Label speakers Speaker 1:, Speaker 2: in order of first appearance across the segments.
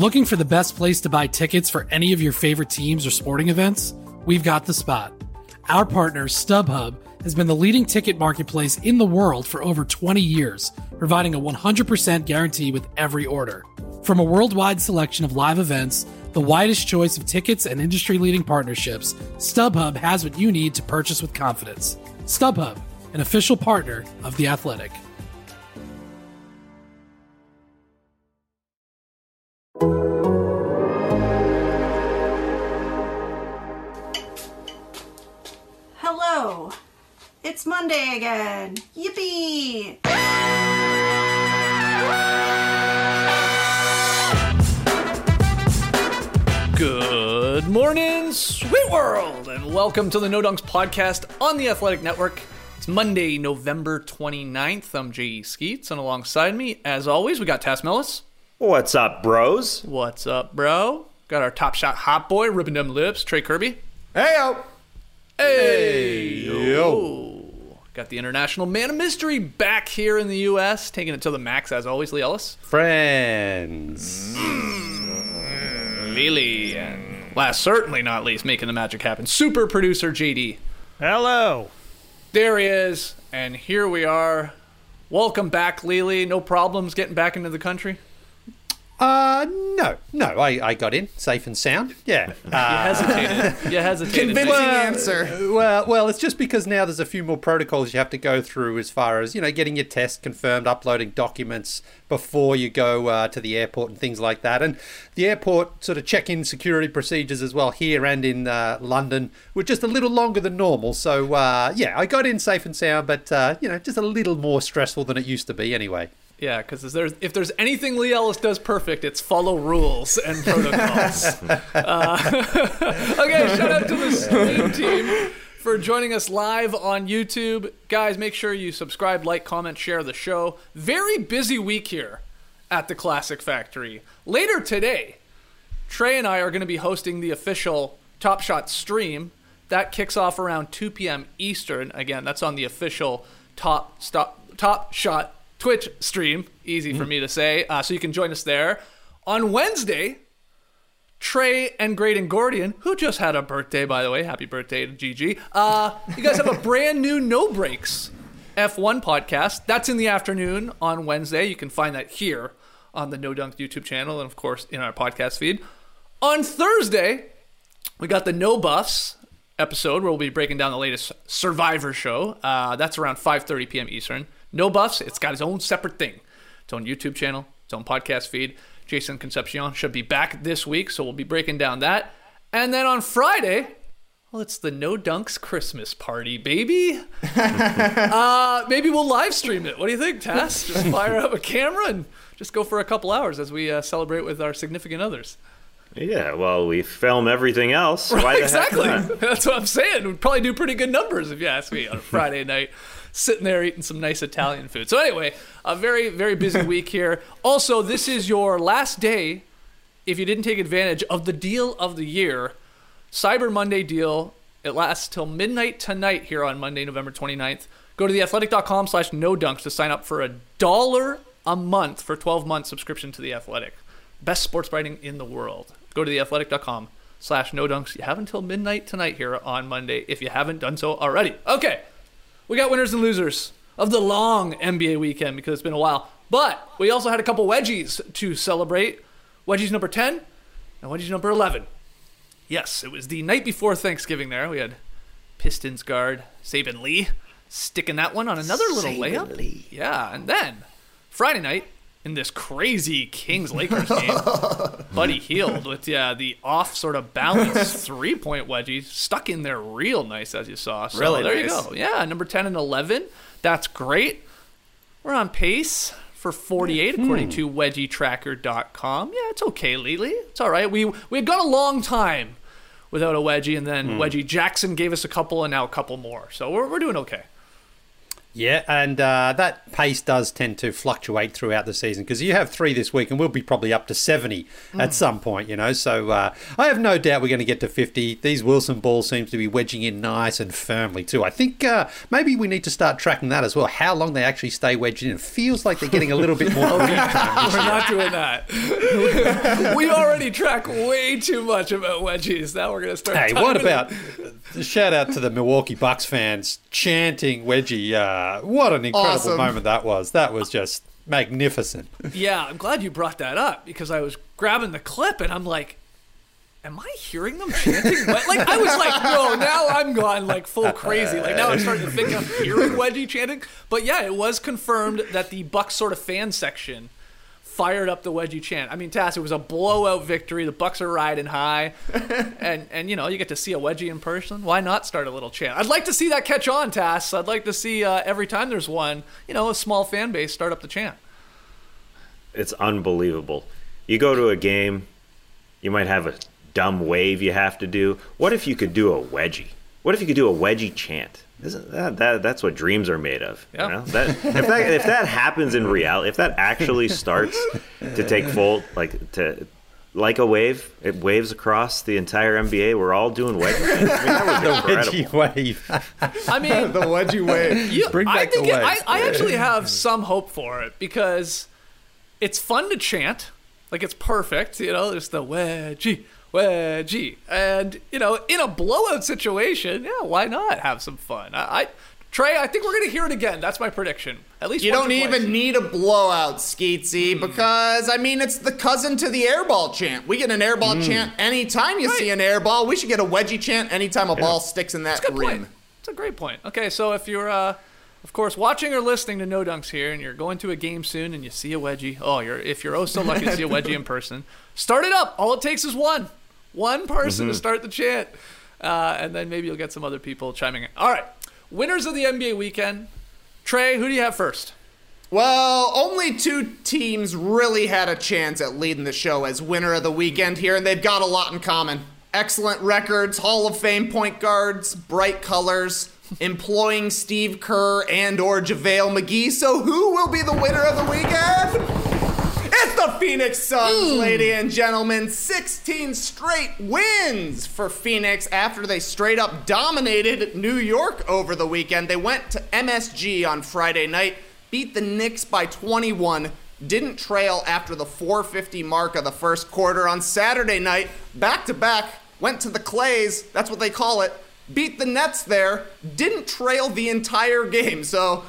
Speaker 1: Looking for the best place to buy tickets for any of your favorite teams or sporting events? We've got the spot. Our partner, StubHub, has been the leading ticket marketplace in the world for over 20 years, providing a 100% guarantee with every order. From a worldwide selection of live events, the widest choice of tickets and industry-leading partnerships, StubHub has what you need to purchase with confidence. StubHub, an official partner of The Athletic.
Speaker 2: Hello. It's Monday again. Yippee!
Speaker 3: Good morning, sweet world, and welcome to the No Dunks podcast on the Athletic Network. It's Monday, November 29th. I'm J.E. Skeets, and alongside me, as always, we got Tass Mellis.
Speaker 4: What's up, bros?
Speaker 3: What's up, bro? Got our top shot hot boy, ripping them lips, Trey Kirby.
Speaker 4: Hey-o!
Speaker 3: Hey-yo! Got the international man of mystery back here in the U.S., taking it to the max, as always, Lee Ellis.
Speaker 4: Friends.
Speaker 3: Lily, and last certainly not least, making the magic happen, super producer JD.
Speaker 5: Hello.
Speaker 3: There he is, and here we are. Welcome back, Lily. No problems getting back into the country?
Speaker 4: No, I got in safe and sound. Yeah.
Speaker 3: You hesitated.
Speaker 5: Convincing answer.
Speaker 4: Well, it's just because now there's a few more protocols you have to go through as far as, getting your test confirmed, uploading documents before you go to the airport and things like that. And the airport sort of check-in security procedures as well here and in London were just a little longer than normal. So, I got in safe and sound, but, just a little more stressful than it used to be anyway.
Speaker 3: Yeah, because if there's anything Lee Ellis does perfect, it's follow rules and protocols. Okay, shout out to the stream team for joining us live on YouTube. Guys, make sure you subscribe, like, comment, share the show. Very busy week here at the Classic Factory. Later today, Trey and I are going to be hosting the official Top Shot stream. That kicks off around 2 p.m. Eastern. Again, that's on the official Top Shot Twitch stream, easy for me to say, so you can join us there. On Wednesday, Trey and Graydon Gordian, who just had a birthday, by the way, happy birthday to Gigi, you guys have a brand new No Breaks F1 podcast. That's in the afternoon on Wednesday. You can find that here on the No Dunk YouTube channel and, of course, in our podcast feed. On Thursday, we got the No Buffs episode where we'll be breaking down the latest Survivor show. That's around 5:30 p.m. Eastern. No Buffs, it's got its own separate thing. Its own YouTube channel, its own podcast feed. Jason Concepcion should be back this week, so we'll be breaking down that. And then on Friday, well, it's the No Dunks Christmas party, baby. Maybe we'll live stream it. What do you think, Tass? Just fire up a camera and just go for a couple hours as we celebrate with our significant others.
Speaker 6: Yeah, well, we film everything else.
Speaker 3: Right,
Speaker 6: Why the
Speaker 3: exactly.
Speaker 6: heck not?
Speaker 3: That's what I'm saying. We'd probably do pretty good numbers if you ask me on a Friday night, sitting there eating some nice Italian food. So anyway, a very, very busy week here. Also, this is your last day, if you didn't take advantage of the deal of the year, Cyber Monday deal. It lasts till midnight tonight here on Monday, November 29th. Go to theathletic.com/nodunks to sign up for $1 a month for 12-month subscription to The Athletic. Best sports writing in the world. Go to theathletic.com/nodunks. You have until midnight tonight here on Monday if you haven't done so already. Okay, we got winners and losers of the long NBA weekend because it's been a while. But we also had a couple wedgies to celebrate. Wedgies number 10 and wedgies number 11. Yes, it was the night before Thanksgiving there. We had Pistons guard Saben Lee sticking that one on another little layup.
Speaker 4: Lee.
Speaker 3: Yeah, and then Friday night, in this crazy Kings-Lakers game, Buddy Hield with the off sort of balanced three-point wedgie stuck in there real nice, as you saw. So
Speaker 5: Really
Speaker 3: there
Speaker 5: nice.
Speaker 3: you go. Yeah, number 10 and 11. That's great. We're on pace for 48, according to wedgietracker.com. Yeah, it's okay, Lily. It's all right. We had gone a long time without a wedgie, and then Wedgie Jackson gave us a couple, and now a couple more. So we're doing okay.
Speaker 4: Yeah, and that pace does tend to fluctuate throughout the season because you have 3 this week and we'll be probably up to 70 at some point, So I have no doubt we're going to get to 50. These Wilson balls seem to be wedging in nice and firmly too. I think maybe we need to start tracking that as well, how long they actually stay wedged in. It feels like they're getting a little bit more green time this
Speaker 3: We're
Speaker 4: year.
Speaker 3: not doing that. We already track way too much about wedgies. Now we're going to start.
Speaker 4: Hey, what about shout out to the Milwaukee Bucks fans chanting wedgie. What an incredible moment that was. That was just magnificent.
Speaker 3: Yeah, I'm glad you brought that up because I was grabbing the clip and I'm like, am I hearing them chanting? Like, I was like, no, now I'm gone like full crazy. Like, now I'm starting to think I'm hearing wedgie chanting. But yeah, it was confirmed that the Bucks sort of fan section fired up the wedgie chant. I mean, Tass, it was a blowout victory. The Bucks are riding high, and you get to see a wedgie in person. Why not start a little chant? I'd like to see that catch on, Tass. I'd like to see every time there's one, a small fan base start up the chant.
Speaker 6: It's unbelievable. You go to a game, you might have a dumb wave you have to do. What if you could do a wedgie? What if you could do a wedgie chant? Isn't that's what dreams are made of?
Speaker 3: Yeah.
Speaker 6: If that happens in reality, if that actually starts to take full, like a wave, it waves across the entire NBA. We're all doing wedgie chants. I mean, that would be incredible.
Speaker 4: Wedgie wave.
Speaker 3: I mean,
Speaker 5: The wedgie wave.
Speaker 4: Bring back the wave.
Speaker 3: I actually have some hope for it because it's fun to chant. Like, it's perfect. There's the wedgie. And, in a blowout situation, yeah, why not have some fun? Trey, I think we're going to hear it again. That's my prediction. At least
Speaker 5: You
Speaker 3: once
Speaker 5: don't
Speaker 3: or twice.
Speaker 5: even need a blowout, Skeetsy, because, it's the cousin to the airball chant. We get an airball chant anytime you see an airball. We should get a wedgie chant anytime a ball sticks in that
Speaker 3: That's a good
Speaker 5: rim.
Speaker 3: point. It's a great point. Okay, so if you're, of course, watching or listening to No Dunks here and you're going to a game soon and you see a wedgie, if you're so lucky to see a wedgie in person, start it up. All it takes is one person to start the chant, and then maybe you'll get some other people chiming in. All right, winners of the NBA weekend. Trey, who do you have first?
Speaker 5: Well, only 2 teams really had a chance at leading the show as winner of the weekend here, and they've got a lot in common. Excellent records, Hall of Fame point guards, bright colors, employing Steve Kerr and or JaVale McGee. So who will be the winner of the weekend? It's the Phoenix Suns, ladies and gentlemen. 16 straight wins for Phoenix after they straight up dominated New York over the weekend. They went to MSG on Friday night, beat the Knicks by 21, didn't trail after the 4:50 mark of the first quarter. On Saturday night, back-to-back, went to the Clays, that's what they call it, beat the Nets there, didn't trail the entire game. So,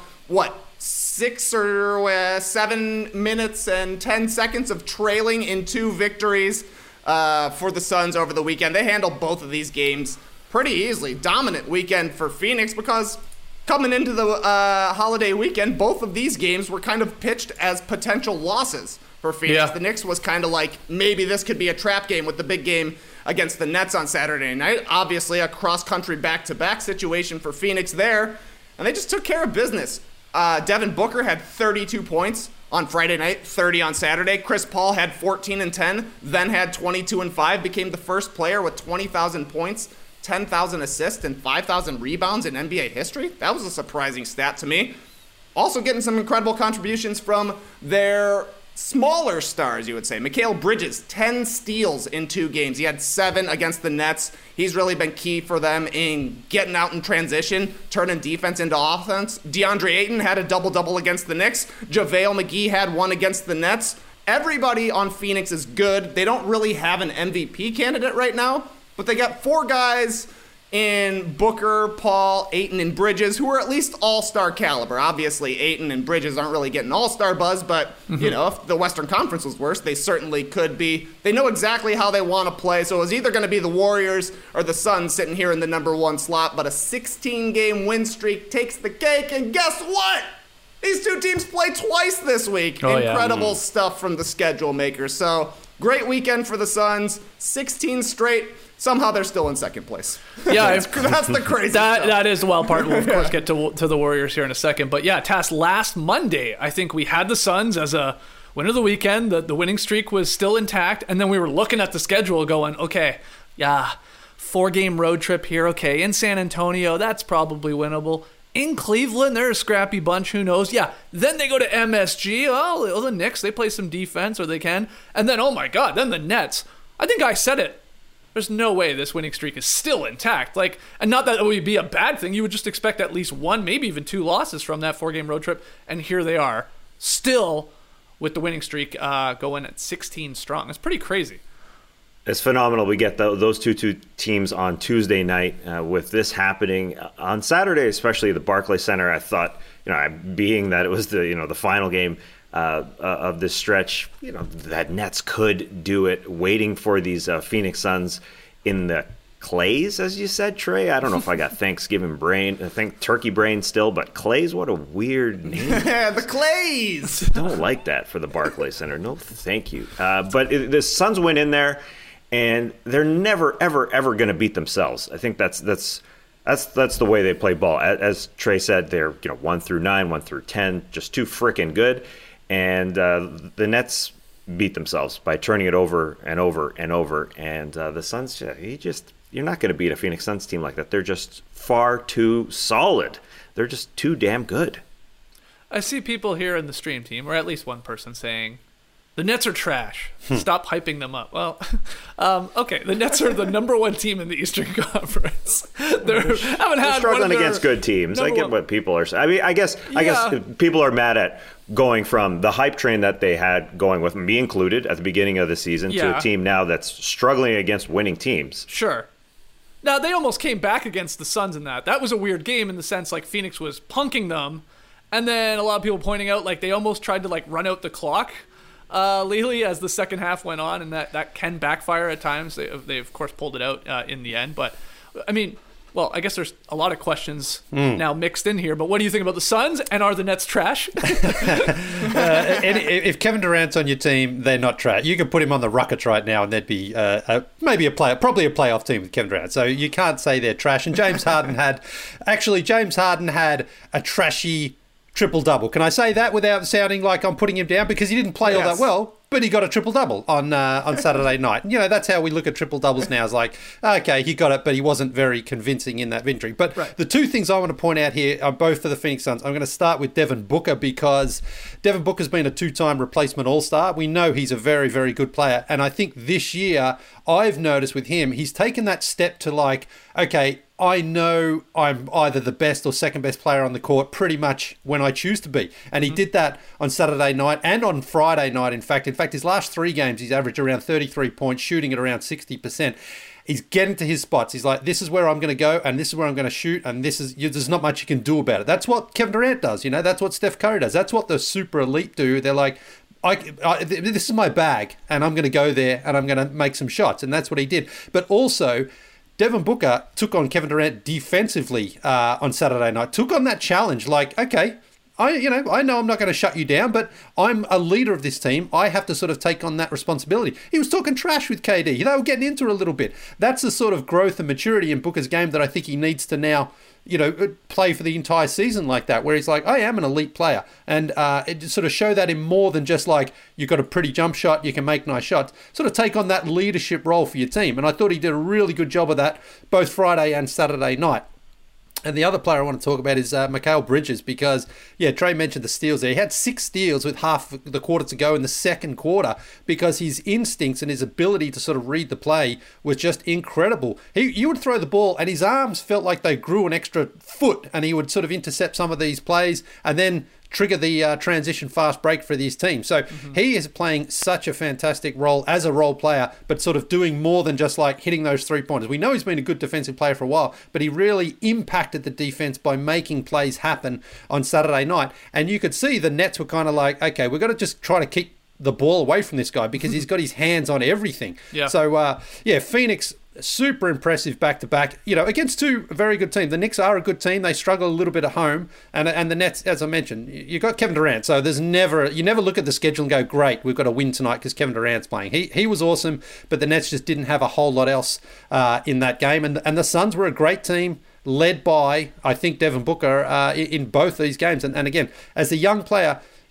Speaker 5: 6 or 7 minutes and 10 seconds of trailing in 2 victories for the Suns over the weekend. They handled both of these games pretty easily. Dominant weekend for Phoenix because coming into the holiday weekend, both of these games were kind of pitched as potential losses for Phoenix.
Speaker 3: Yeah.
Speaker 5: The Knicks was kind of like, maybe this could be a trap game with the big game against the Nets on Saturday night. Obviously, a cross-country back-to-back situation for Phoenix there, and they just took care of business. Devin Booker had 32 points on Friday night, 30 on Saturday. Chris Paul had 14 and 10, then had 22 and 5, became the first player with 20,000 points, 10,000 assists, and 5,000 rebounds in NBA history. That was a surprising stat to me. Also getting some incredible contributions from their smaller stars, you would say. Mikal Bridges, 10 steals in 2 games. He had 7 against the Nets. He's really been key for them in getting out in transition, turning defense into offense. DeAndre Ayton had a double-double against the Knicks. JaVale McGee had 1 against the Nets. Everybody on Phoenix is good. They don't really have an MVP candidate right now, but they got 4 guys in Booker, Paul, Ayton, and Bridges, who are at least all-star caliber. Obviously, Ayton and Bridges aren't really getting all-star buzz, but, if the Western Conference was worse, they certainly could be. They know exactly how they want to play, so it was either going to be the Warriors or the Suns sitting here in the number 1 slot, but a 16-game win streak takes the cake, and guess what? These 2 teams play twice this week. Incredible stuff from the schedule makers. So, great weekend for the Suns. 16 straight. Somehow they're still in second place.
Speaker 3: Yeah,
Speaker 5: that's the crazy stuff.
Speaker 3: That is the wild part. We'll, of course, get to the Warriors here in a second. But yeah, Tass, last Monday, I think we had the Suns as a winner of the weekend. The winning streak was still intact. And then we were looking at the schedule going, okay, 4-game road trip here. Okay, in San Antonio, that's probably winnable. in Cleveland. They're a scrappy bunch. Who knows? Yeah. Then they go to MSG. Oh, the Knicks, they play some defense, or they can. And then, oh my God, then the Nets. I think I said it. There's no way this winning streak is still intact. Like, and not that it would be a bad thing. You would just expect at least one, maybe even 2 losses from that 4-game road trip. And here they are, still with the winning streak going at 16 strong. It's pretty crazy.
Speaker 6: It's phenomenal. We get those two teams on Tuesday night. With this happening on Saturday, especially the Barclays Center, I thought, being that it was the final game of this stretch, that Nets could do it. Waiting for these Phoenix Suns in the Clays, as you said, Trey. I don't know if I got Thanksgiving brain, I think turkey brain still, but Clays, what a weird name.
Speaker 5: The Clays.
Speaker 6: Don't like that for the Barclays Center. No, thank you. But the Suns went in there, and they're never, ever, ever going to beat themselves. I think that's the way they play ball. As Trey said, they're 1 through 9, 1 through 10, just too freaking good. And the Nets beat themselves by turning it over and over and over. And the Suns, you're not going to beat a Phoenix Suns team like that. They're just far too solid. They're just too damn good.
Speaker 3: I see people here in the stream team, or at least one person, saying, the Nets are trash. Stop hyping them up. Well, okay, the Nets are the number 1 team in the Eastern Conference. They're
Speaker 6: struggling against good teams. I get what people are saying. I mean, I guess people are mad at going from the hype train that they had going with me included at the beginning of the season to a team now that's struggling against winning teams.
Speaker 3: Sure. Now, they almost came back against the Suns in that. That was a weird game in the sense like Phoenix was punking them, and then a lot of people pointing out like they almost tried to like run out the clock lately as the second half went on, and that can backfire at times. They of course pulled it out in the end, but I mean, well, I guess there's a lot of questions now mixed in here, but what do you think about the Suns, and are the Nets trash?
Speaker 4: If Kevin Durant's on your team, they're not trash. You could put him on the Rockets right now and there'd be probably a playoff team with Kevin Durant. So you can't say they're trash. And James Harden had a trashy triple-double. Can I say that without sounding like I'm putting him down? Because he didn't play all that well, but he got a triple-double on Saturday night. That's how we look at triple-doubles now. It's like, okay, he got it, but he wasn't very convincing in that victory. But the two things I want to point out here are both for the Phoenix Suns. I'm going to start with Devin Booker, because Devin Booker's been a 2-time replacement All-Star. We know he's a very, very good player. And I think this year, I've noticed with him, he's taken that step to like, okay, I know I'm either the best or second best player on the court pretty much when I choose to be. And he did that on Saturday night and on Friday night, in fact. In fact, his last 3 games, he's averaged around 33 points, shooting at around 60%. He's getting to his spots. He's like, this is where I'm going to go, and this is where I'm going to shoot, and there's not much you can do about it. That's what Kevin Durant does, That's what Steph Curry does. That's what the super elite do. They're like, this is my bag, and I'm going to go there, and I'm going to make some shots. And that's what he did. But also, Devin Booker took on Kevin Durant defensively on Saturday night, took on that challenge like, okay, I know I'm not going to shut you down, but I'm a leader of this team. I have to sort of take on that responsibility. He was talking trash with KD. They were getting into it a little bit. That's the sort of growth and maturity in Booker's game that I think he needs to now, play for the entire season like that, where he's like, I am an elite player. And it sort of show that in more than just like, you've got a pretty jump shot, you can make nice shots. Sort of take on that leadership role for your team. And I thought he did a really good job of that both Friday and Saturday night. And the other player I want to talk about is Mikal Bridges, because, Trey mentioned the steals there. He had 6 steals with half the quarter to go in the second quarter, because his instincts and his ability to sort of read the play was just incredible. You would throw the ball and his arms felt like they grew an extra foot, and he would sort of intercept some of these plays and then trigger the transition fast break for these teams. So he is playing such a fantastic role as a role player, but sort of doing more than just like hitting those 3-pointers. We know he's been a good defensive player for a while, but he really impacted the defense by making plays happen on Saturday night. And you could see the Nets were kind of like, okay, we've got to just try to keep the ball away from this guy, because he's got his hands on everything. Yeah. So, Phoenix, super impressive back-to-back, against 2 very good teams. The Knicks are a good team. They struggle a little bit at home. And the Nets, as I mentioned, you got Kevin Durant. So you never look at the schedule and go, great, we've got to win tonight because Kevin Durant's playing. He was awesome, but the Nets just didn't have a whole lot else in that game. And the Suns were a great team, led by, I think, Devin Booker in both these games. And again, as a young player,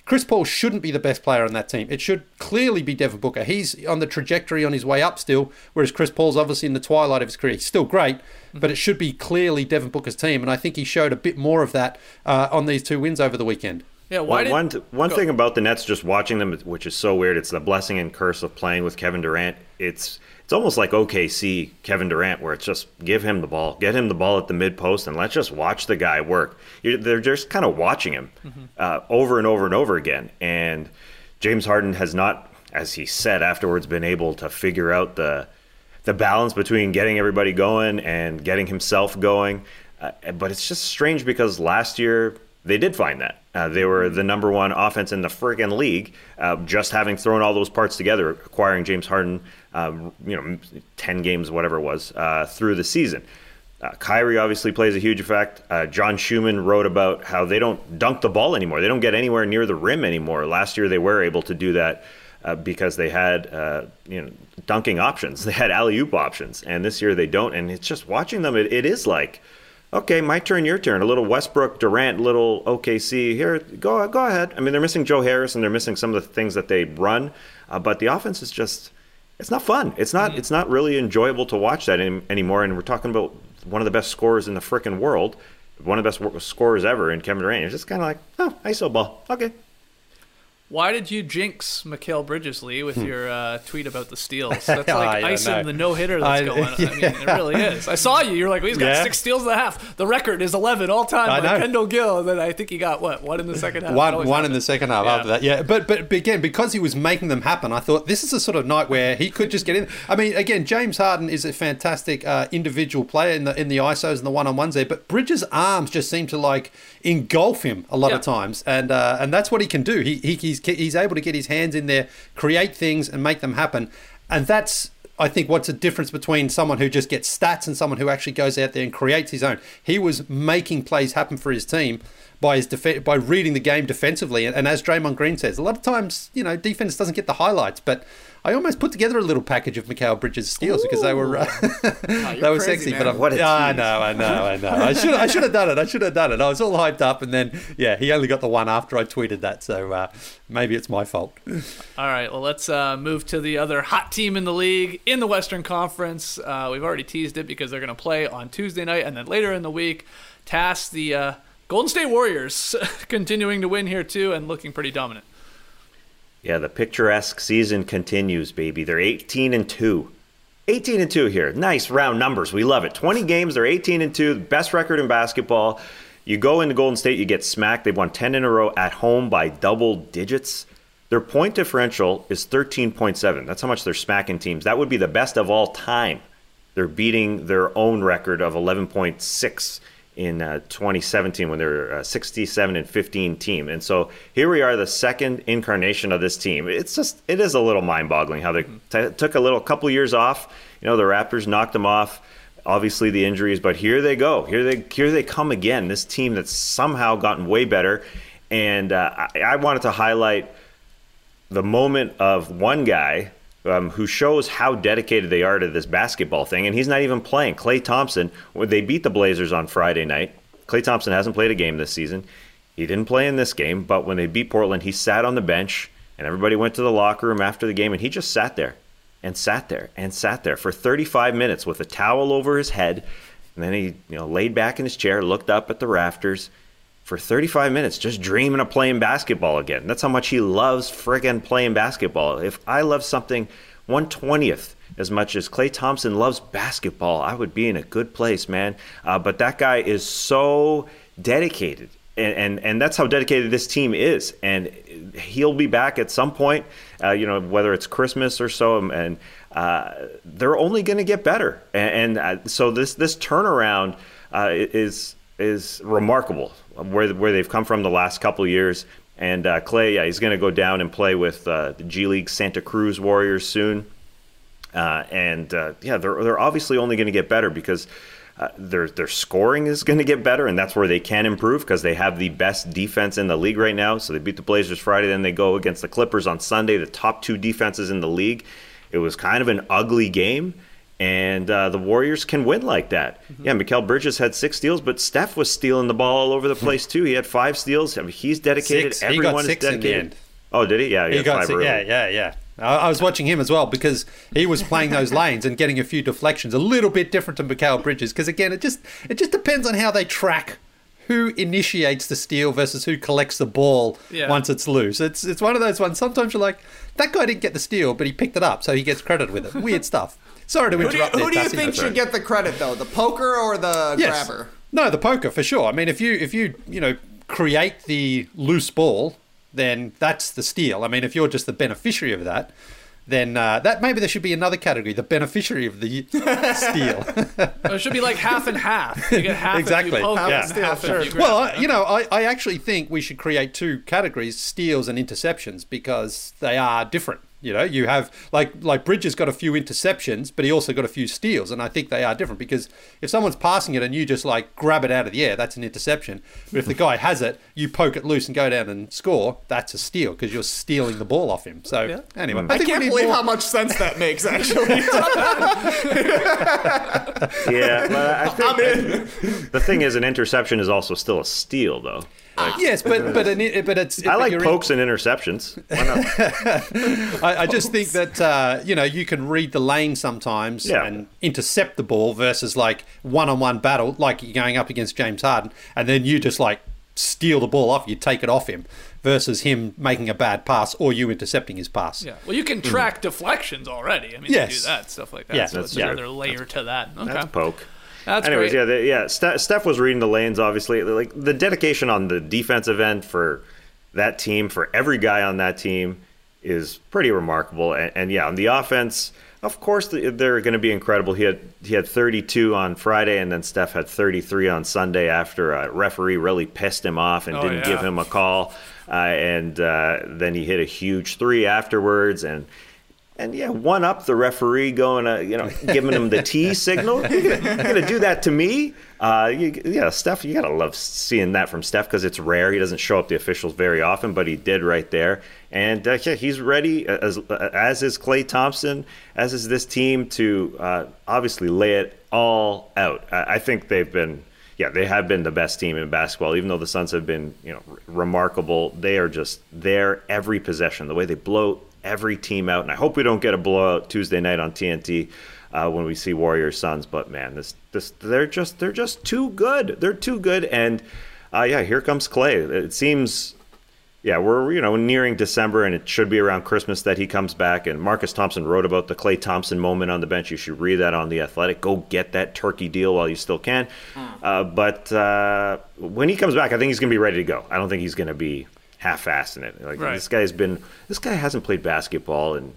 Speaker 4: Chris Paul shouldn't be the best player on that team. It should clearly be Devin Booker. He's on the trajectory on his way up still, whereas Chris Paul's obviously in the twilight of his career. He's still great, but it should be clearly Devin Booker's team, and I think he showed a bit more of that on these 2 wins over the weekend.
Speaker 3: Yeah,
Speaker 6: one thing about the Nets, just watching them, which is so weird, it's the blessing and curse of playing with Kevin Durant. It's almost like OKC Kevin Durant, where it's just give him the ball, get him the ball at the mid post, and let's just watch the guy work. They're just kind of watching him over and over and over again. And James Harden has not, as he said afterwards, been able to figure out the balance between getting everybody going and getting himself going. But it's just strange because last year they did find that. They were the number one offense in the friggin' league, just having thrown all those parts together, acquiring James Harden, 10 games, whatever it was, through the season. Kyrie obviously plays a huge effect. John Schumann wrote about how they don't dunk the ball anymore. They don't get anywhere near the rim anymore. Last year they were able to do that because they had dunking options. They had alley-oop options. And this year they don't. And it's just watching them, it is like, okay, my turn, your turn. A little Westbrook, Durant, little OKC. Here, go ahead. I mean, they're missing Joe Harris and they're missing some of the things that they run. But the offense is just, it's not fun. It's not really enjoyable to watch that anymore. And we're talking about one of the best scorers in the frickin' world, one of the best scorers ever in Kevin Durant. It's just kind of like, oh, ISO ball. Okay.
Speaker 3: Why did you jinx Mikal Bridges, Lee, with your tweet about the steals? That's like icing the no-hitter that's going on. I mean, it really is. I saw you. You're like, well, he's got 6 steals and a half. The record is 11 all-time by Kendall Gill. And then I think he got, one in the second half?
Speaker 4: One in the second half after that, yeah. But again, because he was making them happen, I thought this is a sort of night where he could just get in. I mean, again, James Harden is a fantastic individual player in the ISOs and the one-on-ones there, but Bridges' arms just seem to, engulf him a lot of times. And that's what he can do. He's able to get his hands in there, create things, and make them happen. And that's, I think, what's the difference between someone who just gets stats and someone who actually goes out there and creates his own. He was making plays happen for his team by by reading the game defensively. And as Draymond Green says, a lot of times, defense doesn't get the highlights, but I almost put together a little package of Mikal Bridges steals because they were they were sexy. Man. But I know. I should have done it. I was all hyped up, and then he only got the one after I tweeted that. So maybe it's my fault.
Speaker 3: All right, well, let's move to the other hot team in the league in the Western Conference. We've already teased it because they're going to play on Tuesday night, and then later in the week, task the Golden State Warriors continuing to win here too and looking pretty dominant.
Speaker 6: Yeah, the picturesque season continues, baby. They're 18-2. 18-2 here. Nice round numbers. We love it. 20 games, they're 18-2. Best record in basketball. You go into Golden State, you get smacked. They've won 10 in a row at home by double digits. Their point differential is 13.7. That's how much they're smacking teams. That would be the best of all time. They're beating their own record of 11.6 in 2017 when they were a 67-15 team. And so here we are, the second incarnation of this team. It is a little mind-boggling how they took a couple years off. The Raptors knocked them off, obviously the injuries, but here they go. Here they come again, this team that's somehow gotten way better. And I wanted to highlight the moment of one guy who shows how dedicated they are to this basketball thing, and he's not even playing. Klay Thompson, when they beat the Blazers on Friday night, Klay Thompson hasn't played a game this season. He didn't play in this game, but when they beat Portland, he sat on the bench, and everybody went to the locker room after the game, and he just sat there and sat there and sat there for 35 minutes with a towel over his head, and then he laid back in his chair, looked up at the rafters for 35 minutes, just dreaming of playing basketball again. That's how much he loves friggin' playing basketball. If I love something 1/20th as much as Klay Thompson loves basketball, I would be in a good place, man. But that guy is so dedicated, and that's how dedicated this team is. And he'll be back at some point, whether it's Christmas or so, and they're only going to get better. And so this turnaround is remarkable, where they've come from the last couple of years. And Klay, he's going to go down and play with the G League Santa Cruz Warriors soon. They're obviously only going to get better because their scoring is going to get better, and that's where they can improve because they have the best defense in the league right now. So they beat the Blazers Friday, then they go against the Clippers on Sunday, the top two defenses in the league. It was kind of an ugly game. And the Warriors can win like that. Yeah, Mikal Bridges had 6 steals, but Steph was stealing the ball all over the place too. He had 5 steals. I mean, he's dedicated.
Speaker 4: 6.
Speaker 6: Everyone
Speaker 4: he got
Speaker 6: is
Speaker 4: 6
Speaker 6: dedicated.
Speaker 4: in the end.
Speaker 6: Oh, did he? Yeah, he got 5 early.
Speaker 4: Yeah. I was watching him as well because he was playing those lanes and getting a few deflections. A little bit different to Mikal Bridges because, again, it just depends on how they track who initiates the steal versus who collects the ball once it's loose. It's one of those ones. Sometimes you're like, that guy didn't get the steal, but he picked it up, so he gets credit with it. Weird stuff. Sorry to interrupt.
Speaker 5: Who do you think should get the credit, though? The poker or the grabber?
Speaker 4: No, the poker, for sure. I mean, if you create the loose ball, then that's the steal. I mean, if you're just the beneficiary of that, then that maybe there should be another category, the beneficiary of the steal.
Speaker 3: It should be like half and half. You get half
Speaker 4: exactly.
Speaker 3: if you poke it, and half if you grab it.
Speaker 4: Well, I actually think we should create 2 categories, steals and interceptions, because they are different. You know, you have like Bridges got a few interceptions, but he also got a few steals, and I think they are different because if someone's passing it and you just like grab it out of the air, that's an interception. But if the guy has it, you poke it loose and go down and score, that's a steal because you're stealing the ball off him. So anyway,
Speaker 5: I can't believe how much sense that makes. Actually,
Speaker 6: yeah. But I think the thing is, an interception is also still a steal, though.
Speaker 4: Yes, but it's.
Speaker 6: I like pokes and interceptions. Why not?
Speaker 4: I just think that you can read the lane sometimes and intercept the ball versus like one-on-one battle, like you're going up against James Harden, and then you just like steal the ball off, you take it off him, versus him making a bad pass or you intercepting his pass.
Speaker 3: Yeah, well, you can track deflections already. I mean, you do that stuff like that. So it's another layer to that. Okay.
Speaker 6: That's poke.
Speaker 3: That's
Speaker 6: Anyways,
Speaker 3: great.
Speaker 6: Steph was reading the lanes, obviously. Like the dedication on the defensive end for that team, for every guy on that team, is pretty remarkable. And on the offense, of course, they're going to be incredible. He had 32 on Friday, and then Steph had 33 on Sunday after a referee really pissed him off and didn't give him a call. And then he hit a huge 3 afterwards, and one up the referee going, giving him the T signal. You're going to do that to me? Steph, you got to love seeing that from Steph because it's rare. He doesn't show up the officials very often, but he did right there. And he's ready, as is Klay Thompson, as is this team, to obviously lay it all out. I think they have been the best team in basketball, even though the Suns have been, remarkable. They are just there every possession, the way they blow every team out. And I hope we don't get a blowout Tuesday night on TNT when we see Warriors Suns. But man, they're just too good. They're too good. And here comes Klay. It seems we're nearing December, and it should be around Christmas that he comes back. And Marcus Thompson wrote about the Klay Thompson moment on the bench. You should read that on The Athletic. Go get that turkey deal while you still can. But when he comes back, I think he's going to be ready to go. I don't think he's going to be half-assed in it. This guy hasn't played basketball in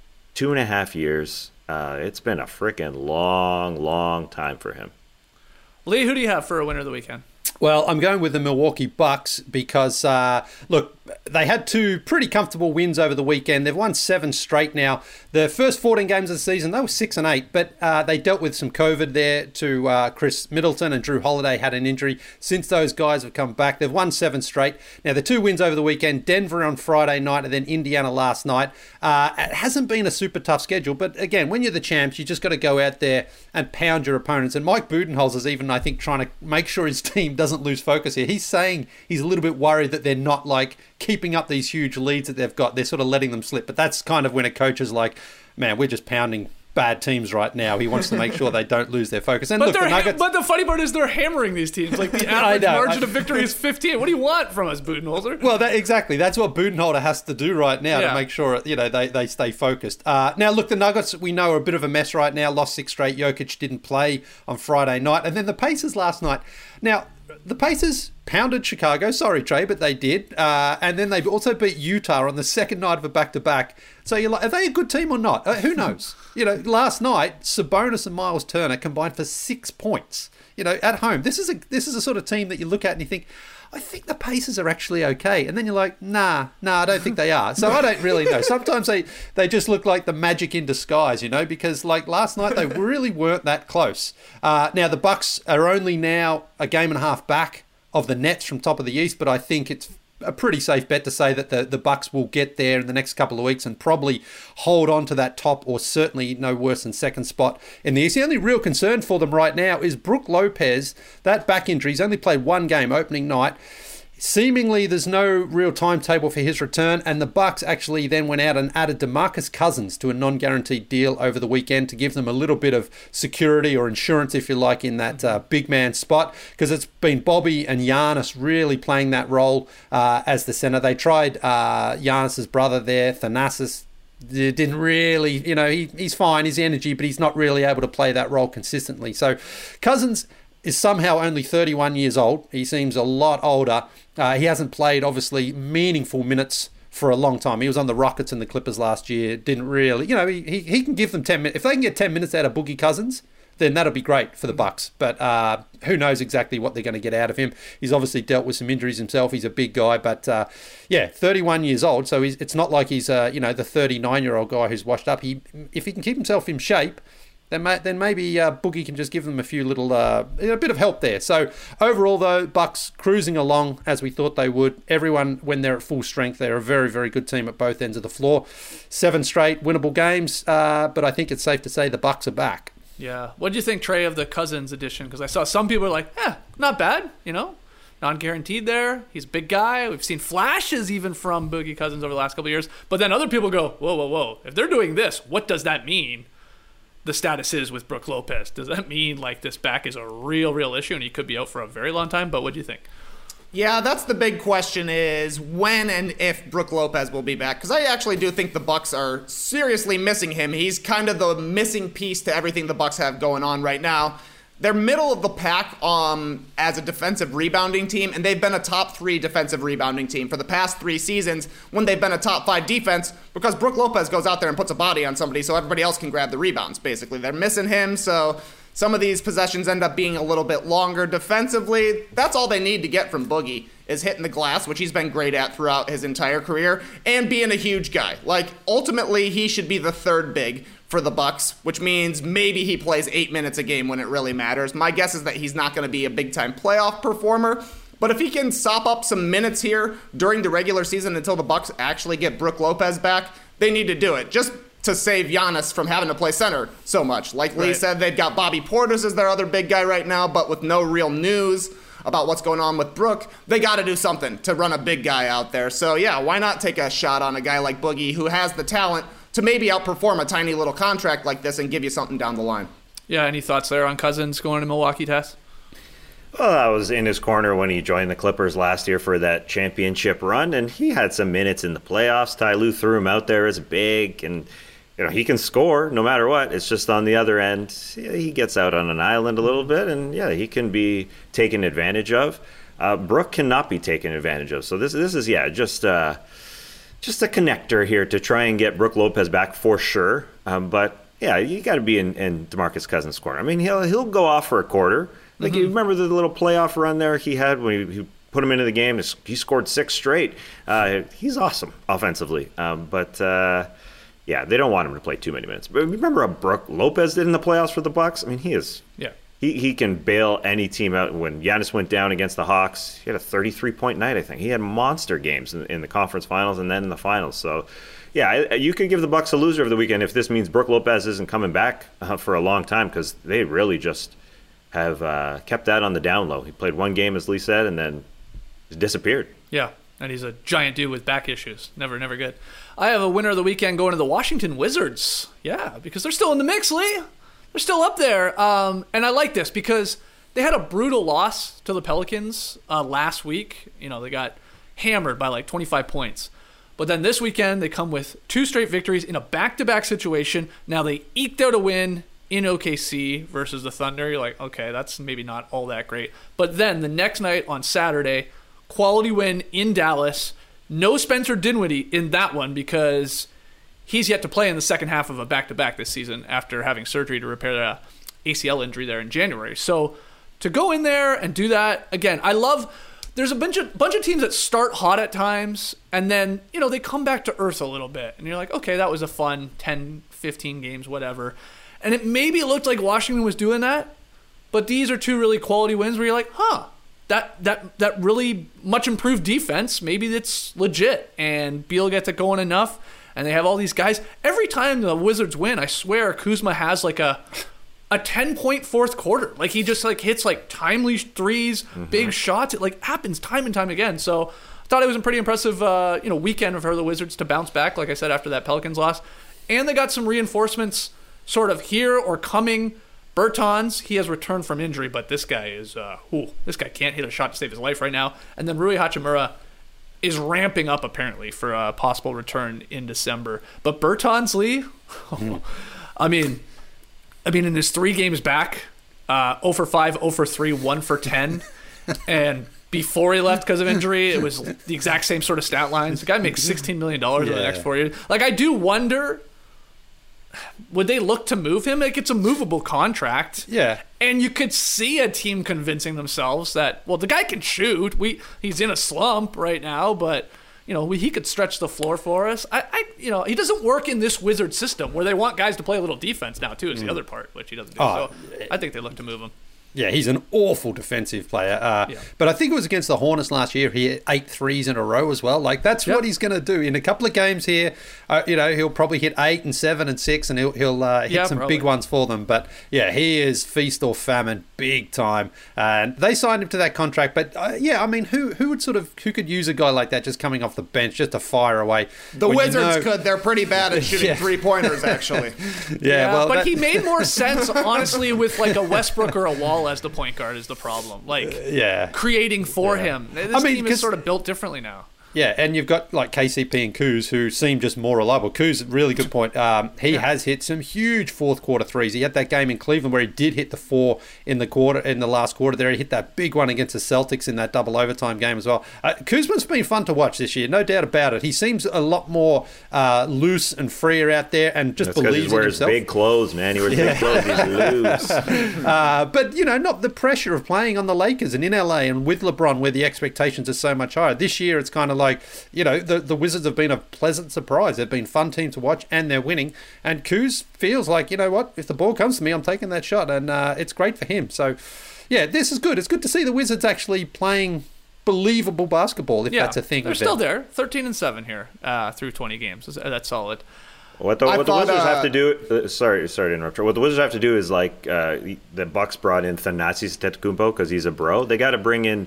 Speaker 6: 2.5 years. It's been a freaking long time for him.
Speaker 3: Lee, who do you have for a winner of the weekend?
Speaker 4: Well, I'm going with the Milwaukee Bucks because, look, they had 2 pretty comfortable wins over the weekend. They've won 7 straight now. The first 14 games of the season, they were 6-8, but they dealt with some COVID there to Chris Middleton, and Drew Holiday had an injury. Since those guys have come back, they've won 7 straight. Now, the 2 wins over the weekend, Denver on Friday night and then Indiana last night. It hasn't been a super tough schedule, but again, when you're the champs, you just got to go out there and pound your opponents. And Mike Budenholzer's even, I think, trying to make sure his team doesn't lose focus here. He's saying he's a little bit worried that they're not like keeping up these huge leads that they've got. They're sort of letting them slip. But that's kind of when a coach is like, man, we're just pounding bad teams right now. He wants to make sure they don't lose their focus. And
Speaker 3: but,
Speaker 4: look, the Nuggets...
Speaker 3: but the funny part is they're hammering these teams. Like the average margin of victory is 15. What do you want from us, Budenholzer?
Speaker 4: Well, exactly. That's what Budenholzer has to do right now to make sure they stay focused. Now, look, the Nuggets, we know, are a bit of a mess right now. Lost 6 straight. Jokic didn't play on Friday night. And then the Pacers last night. Now, the Pacers pounded Chicago. Sorry, Trey, but they did. And then they also beat Utah on the second night of a back-to-back. So you're like, are they a good team or not? Who knows? Last night, Sabonis and Miles Turner combined for 6 points. At home. This is a sort of team that you look at and you think, I think the Pacers are actually okay. And then you're like, nah, I don't think they are. So I don't really know. Sometimes they just look like the magic in disguise, because like last night they really weren't that close. Now the Bucks are only now a game and a half back of the Nets from top of the East, but I think it's a pretty safe bet to say that the Bucks will get there in the next couple of weeks and probably hold on to that top, or certainly no worse than second spot in the East. The only real concern for them right now is Brook Lopez. That back injury, he's only played one game opening night. Seemingly, there's no real timetable for his return, and the Bucks actually then went out and added DeMarcus Cousins to a non-guaranteed deal over the weekend to give them a little bit of security or insurance, if you like, in that big man spot, because it's been Bobby and Giannis really playing that role as the center. They tried Giannis's brother there, Thanasis. Didn't really, he's fine, his energy, but he's not really able to play that role consistently. So Cousins is somehow only 31 years old. He seems a lot older. He hasn't played, obviously, meaningful minutes for a long time. He was on the Rockets and the Clippers last year. Didn't really, he can give them 10 minutes. If they can get 10 minutes out of Boogie Cousins, then that'll be great for the Bucks. But who knows exactly what they're going to get out of him. He's obviously dealt with some injuries himself. He's a big guy. But, 31 years old. So it's not like he's, the 39-year-old guy who's washed up. If he can keep himself in shape, then maybe Boogie can just give them a few little, a bit of help there. So overall, though, Bucks cruising along as we thought they would. Everyone, when they're at full strength, they're a very, very good team at both ends of the floor. 7 straight winnable games, but I think it's safe to say the Bucks are back.
Speaker 3: Yeah. What do you think, Trey, of the Cousins edition? Because I saw some people are like, not bad, non-guaranteed there. He's a big guy. We've seen flashes even from Boogie Cousins over the last couple of years. But then other people go, whoa. If they're doing this, what does that mean? The status is with Brook Lopez. Does that mean like this back is a real issue and he could be out for a very long time? But what do you think?
Speaker 5: Yeah, that's the big question, is when and if Brook Lopez will be back. Because I actually do think the Bucks are seriously missing him. He's kind of the missing piece to everything the Bucks have going on right now. They're middle of the pack as a defensive rebounding team, and they've been a top 3 defensive rebounding team for the past 3 seasons when they've been a top 5 defense, because Brook Lopez goes out there and puts a body on somebody so everybody else can grab the rebounds, basically. They're missing him, so some of these possessions end up being a little bit longer defensively. That's all they need to get from Boogie, is hitting the glass, which he's been great at throughout his entire career, and being a huge guy. Like, ultimately, he should be the third big for the Bucks, which means maybe he plays 8 minutes a game when it really matters. My guess is that he's not going to be a big-time playoff performer, but if he can sop up some minutes here during the regular season until the Bucks actually get Brook Lopez back, they need to do it, just to save Giannis from having to play center so much. Like Lee said, they've got Bobby Portis as their other big guy right now, but with no real news about what's going on with Brook, they got to do something to run a big guy out there. So yeah, why not take a shot on a guy like Boogie who has the talent to maybe outperform a tiny little contract like this and give you something down the line?
Speaker 3: Yeah, any thoughts there on Cousins going to Milwaukee, Tess?
Speaker 6: Well, I was in his corner when he joined the Clippers last year for that championship run, and he had some minutes in the playoffs. Ty Lue threw him out there as big, and he can score no matter what. It's just on the other end, he gets out on an island a little bit, and he can be taken advantage of. Brook cannot be taken advantage of. So this is just a connector here to try and get Brook Lopez back for sure. But you got to be in DeMarcus Cousins' corner. I mean, he'll go off for a quarter. Like, you remember the little playoff run there he had when he put him into the game? He scored 6 straight. He's awesome offensively. But they don't want him to play too many minutes. But remember what Brook Lopez did in the playoffs for the Bucks? I mean, he is. Yeah. He can bail any team out. When Giannis went down against the Hawks, he had a 33-point night, I think. He had monster games in the conference finals and then in the finals. So, you could give the Bucks a loser of the weekend if this means Brook Lopez isn't coming back for a long time, because they really just have kept that on the down low. He played 1 game, as Lee said, and then disappeared. Yeah,
Speaker 3: and he's a giant dude with back issues. Never good. I have a winner of the weekend going to the Washington Wizards. Yeah, because they're still in the mix, Lee. They're still up there, and I like this because they had a brutal loss to the Pelicans last week. They got hammered by like 25 points. But then this weekend, they come with 2 straight victories in a back-to-back situation. Now they eked out a win in OKC versus the Thunder. You're like, okay, that's maybe not all that great. But then the next night on Saturday, quality win in Dallas. No Spencer Dinwiddie in that one because he's yet to play in the second half of a back-to-back this season after having surgery to repair the ACL injury there in January. So to go in there and do that, again, I love – there's a bunch of teams that start hot at times and then, they come back to earth a little bit. And you're like, okay, that was a fun 10, 15 games, whatever. And maybe it looked like Washington was doing that, but these are 2 really quality wins where you're like, that really much improved defense, maybe it's legit, and Beal gets it going enough, and they have all these guys. Every time the Wizards win, I swear Kuzma has like a 10-point fourth quarter. Like he just like hits like timely threes, big shots. It like happens time and time again. So I thought it was a pretty impressive weekend for the Wizards to bounce back, like I said, after that Pelicans loss. And they got some reinforcements sort of here or coming. Bertans, he has returned from injury, but this guy is this guy can't hit a shot to save his life right now. And then Rui Hachimura is ramping up apparently for a possible return in December. But Bertans, Lee, I mean, in his 3 games back, 0 for 5, 0 for 3, 1 for 10, and before he left because of injury, it was the exact same sort of stat lines. The guy makes $16 million over the next 4 years. Like, I do wonder, would they look to move him? Like, it's a movable contract.
Speaker 4: Yeah.
Speaker 3: And you could see a team convincing themselves that, well, the guy can shoot. He's in a slump right now, but he could stretch the floor for us. He doesn't work in this Wizard system where they want guys to play a little defense now too. Is the other part, which he doesn't do. So I think they look to move him.
Speaker 4: Yeah, he's an awful defensive player. But I think it was against the Hornets last year. He hit 8 threes in a row as well. Like, that's what he's going to do. In a couple of games here, he'll probably hit 8 and 7 and 6, and he'll hit some big ones for them. But, yeah, he is feast or famine big time. And they signed him to that contract. But, who could use a guy like that just coming off the bench just to fire away?
Speaker 5: The Wizards could. They're pretty bad at shooting three-pointers, actually.
Speaker 3: But he made more sense, honestly, with like a Westbrook or a Wall as the point guard is the problem. Like, creating for him. This team is sort of built differently now.
Speaker 4: Yeah, and you've got like KCP and Kuz who seem just more reliable. Kuz, really good point. He has hit some huge fourth quarter threes. He had that game in Cleveland where he did hit the 4 in the last quarter there. He hit that big one against the Celtics in that double overtime game as well. Kuzma's been fun to watch this year, no doubt about it. He seems a lot more loose and freer out there and just believes in himself.
Speaker 6: He wears big clothes, man. He wears big clothes. He's loose.
Speaker 4: But, not the pressure of playing on the Lakers and in LA and with LeBron where the expectations are so much higher. This year it's kind of like, the Wizards have been a pleasant surprise. They've been a fun team to watch, and they're winning. And Kuz feels like, if the ball comes to me, I'm taking that shot, and it's great for him. So, yeah, this is good. It's good to see the Wizards actually playing believable basketball, if that's a thing.
Speaker 3: They're still there, 13-7 here through 20 games. That's solid.
Speaker 6: What the Wizards have to do? Sorry to interrupt. What the Wizards have to do is like the Bucks brought in Thanasis Antetokounmpo because he's a bro. They got to bring in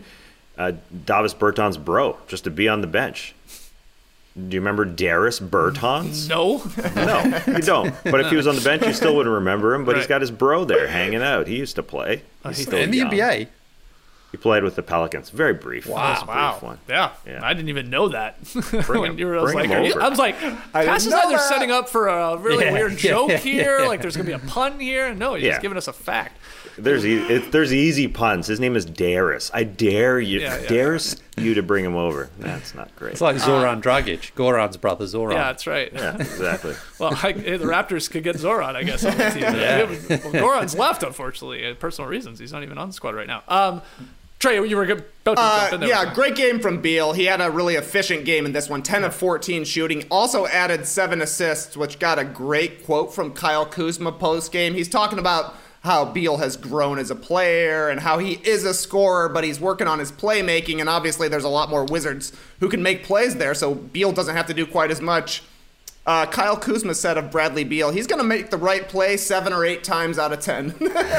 Speaker 6: Davis Bertans' bro just to be on the bench. Do you remember Darius Bertans?
Speaker 3: No,
Speaker 6: you don't. But if he was on the bench, you still wouldn't remember him. But he's got his bro there hanging out. He used to play. He's still
Speaker 4: in the NBA.
Speaker 6: He played with the Pelicans. Very brief.
Speaker 3: Wow.
Speaker 6: Brief one.
Speaker 3: Yeah. I didn't even know that.
Speaker 6: Bring him over.
Speaker 3: I was like, Cass is either setting up for a really weird joke here, like there's going to be a pun here. No, he's just giving us a fact.
Speaker 6: There's easy puns. His name is Darius. I dare you, Darius, you to bring him over. That's not great.
Speaker 4: It's like Zoran Dragic, Goran's brother, Zoran.
Speaker 3: Yeah, that's right.
Speaker 6: Yeah, exactly.
Speaker 3: Well, the Raptors could get Zoran, I guess, on the team. Well, Goran's left, unfortunately, personal reasons. He's not even on the squad right now. Trey, you were about to jump in there.
Speaker 5: Yeah, great game from Beal. He had a really efficient game in this one, 10 of 14 shooting. Also added 7 assists, which got a great quote from Kyle Kuzma post-game. He's talking about how Beal has grown as a player and how he is a scorer, but he's working on his playmaking, and obviously there's a lot more Wizards who can make plays there, so Beal doesn't have to do quite as much. Kyle Kuzma said of Bradley Beal, he's going to make the right play 7 or 8 times out of 10.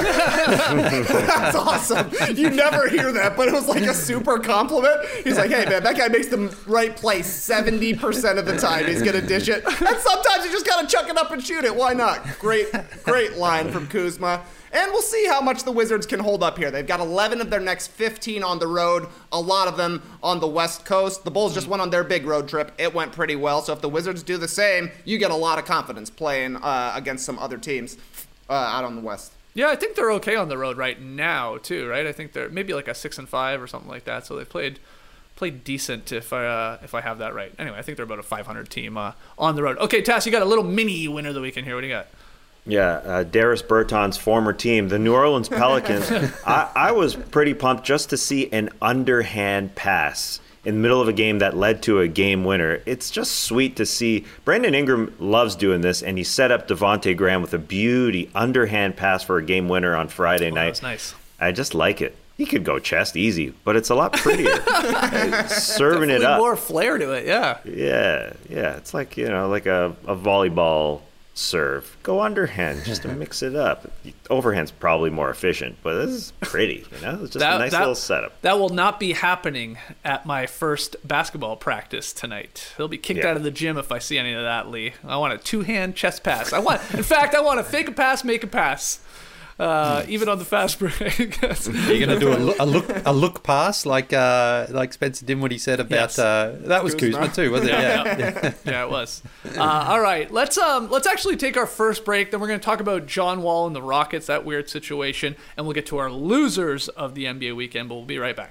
Speaker 5: That's awesome. You never hear that, but it was like a super compliment. He's like, hey, man, that guy makes the right play 70% of the time. He's going to dish it. And sometimes you just got to chuck it up and shoot it. Why not? Great line from Kuzma. And we'll see how much the Wizards can hold up here. They've got 11 of their next 15 on the road, a lot of them on the West Coast. The Bulls just went on their big road trip. It went pretty well. So if the Wizards do the same, you get a lot of confidence playing against some other teams out on the West.
Speaker 3: Yeah, I think they're okay on the road right now, too, right? I think they're maybe like a 6-5 or something like that. So they played decent if I have that right. Anyway, I think they're about a 500 team on the road. Okay, Tass, you got a little mini winner of the weekend here. What do you got?
Speaker 6: Yeah, Darius Bertans' former team, the New Orleans Pelicans. I was pretty pumped just to see an underhand pass in the middle of a game that led to a game winner. It's just sweet to see. Brandon Ingram loves doing this, and he set up Devontae Graham with a beauty underhand pass for a game winner on Friday night.
Speaker 3: That's nice.
Speaker 6: I just like it. He could go chest easy, but it's a lot prettier. Serving it up.
Speaker 3: More flair to it, yeah.
Speaker 6: Yeah. It's like, like a volleyball serve. Go underhand just to mix it up. Overhand's probably more efficient, but this is pretty, It's just a nice little setup.
Speaker 3: That will not be happening at my first basketball practice tonight. He'll be kicked out of the gym if I see any of that, Lee. I want a two-hand chest pass. In fact, I want to fake a pass, make a pass. Even on the fast break.
Speaker 4: You're going to do a look pass like Spencer Dinwiddie said about that was Kuzma too, wasn't it?
Speaker 3: Yeah, it was. All right, let's actually take our first break. Then we're going to talk about John Wall and the Rockets, that weird situation, and we'll get to our losers of the NBA weekend. But we'll be right back.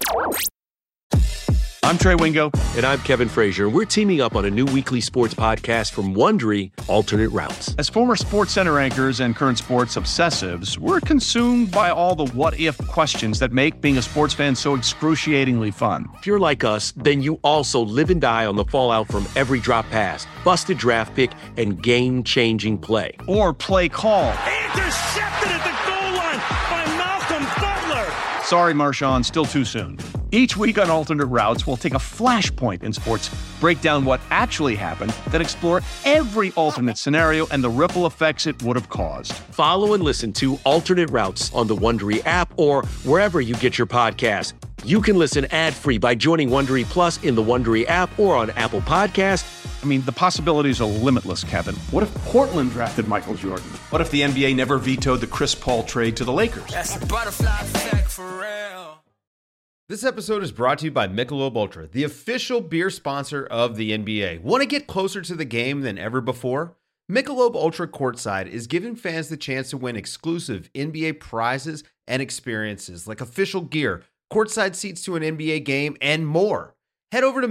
Speaker 7: I'm Trey Wingo.
Speaker 8: And I'm Kevin Frazier. We're teaming up on a new weekly sports podcast from Wondery, Alternate Routes.
Speaker 7: As former SportsCenter anchors and current sports obsessives, we're consumed by all the what-if questions that make being a sports fan so excruciatingly fun.
Speaker 8: If you're like us, then you also live and die on the fallout from every drop pass, busted draft pick, and game-changing play.
Speaker 7: Or play call.
Speaker 9: Intercepted at the goal line by Malcolm Butler.
Speaker 7: Sorry, Marshawn, still too soon. Each week on Alternate Routes, we'll take a flashpoint in sports, break down what actually happened, then explore every alternate scenario and the ripple effects it would have caused.
Speaker 8: Follow and listen to Alternate Routes on the Wondery app or wherever you get your podcasts. You can listen ad-free by joining Wondery Plus in the Wondery app or on Apple Podcasts.
Speaker 7: I mean, the possibilities are limitless, Kevin.
Speaker 10: What if Portland drafted Michael Jordan? What if the NBA never vetoed the Chris Paul trade to the Lakers?
Speaker 11: That's the butterfly effect for real.
Speaker 12: This episode is brought to you by Michelob Ultra, the official beer sponsor of the NBA. Want to get closer to the game than ever before? Michelob Ultra Courtside is giving fans the chance to win exclusive NBA prizes and experiences like official gear, courtside seats to an NBA game, and more. Head over to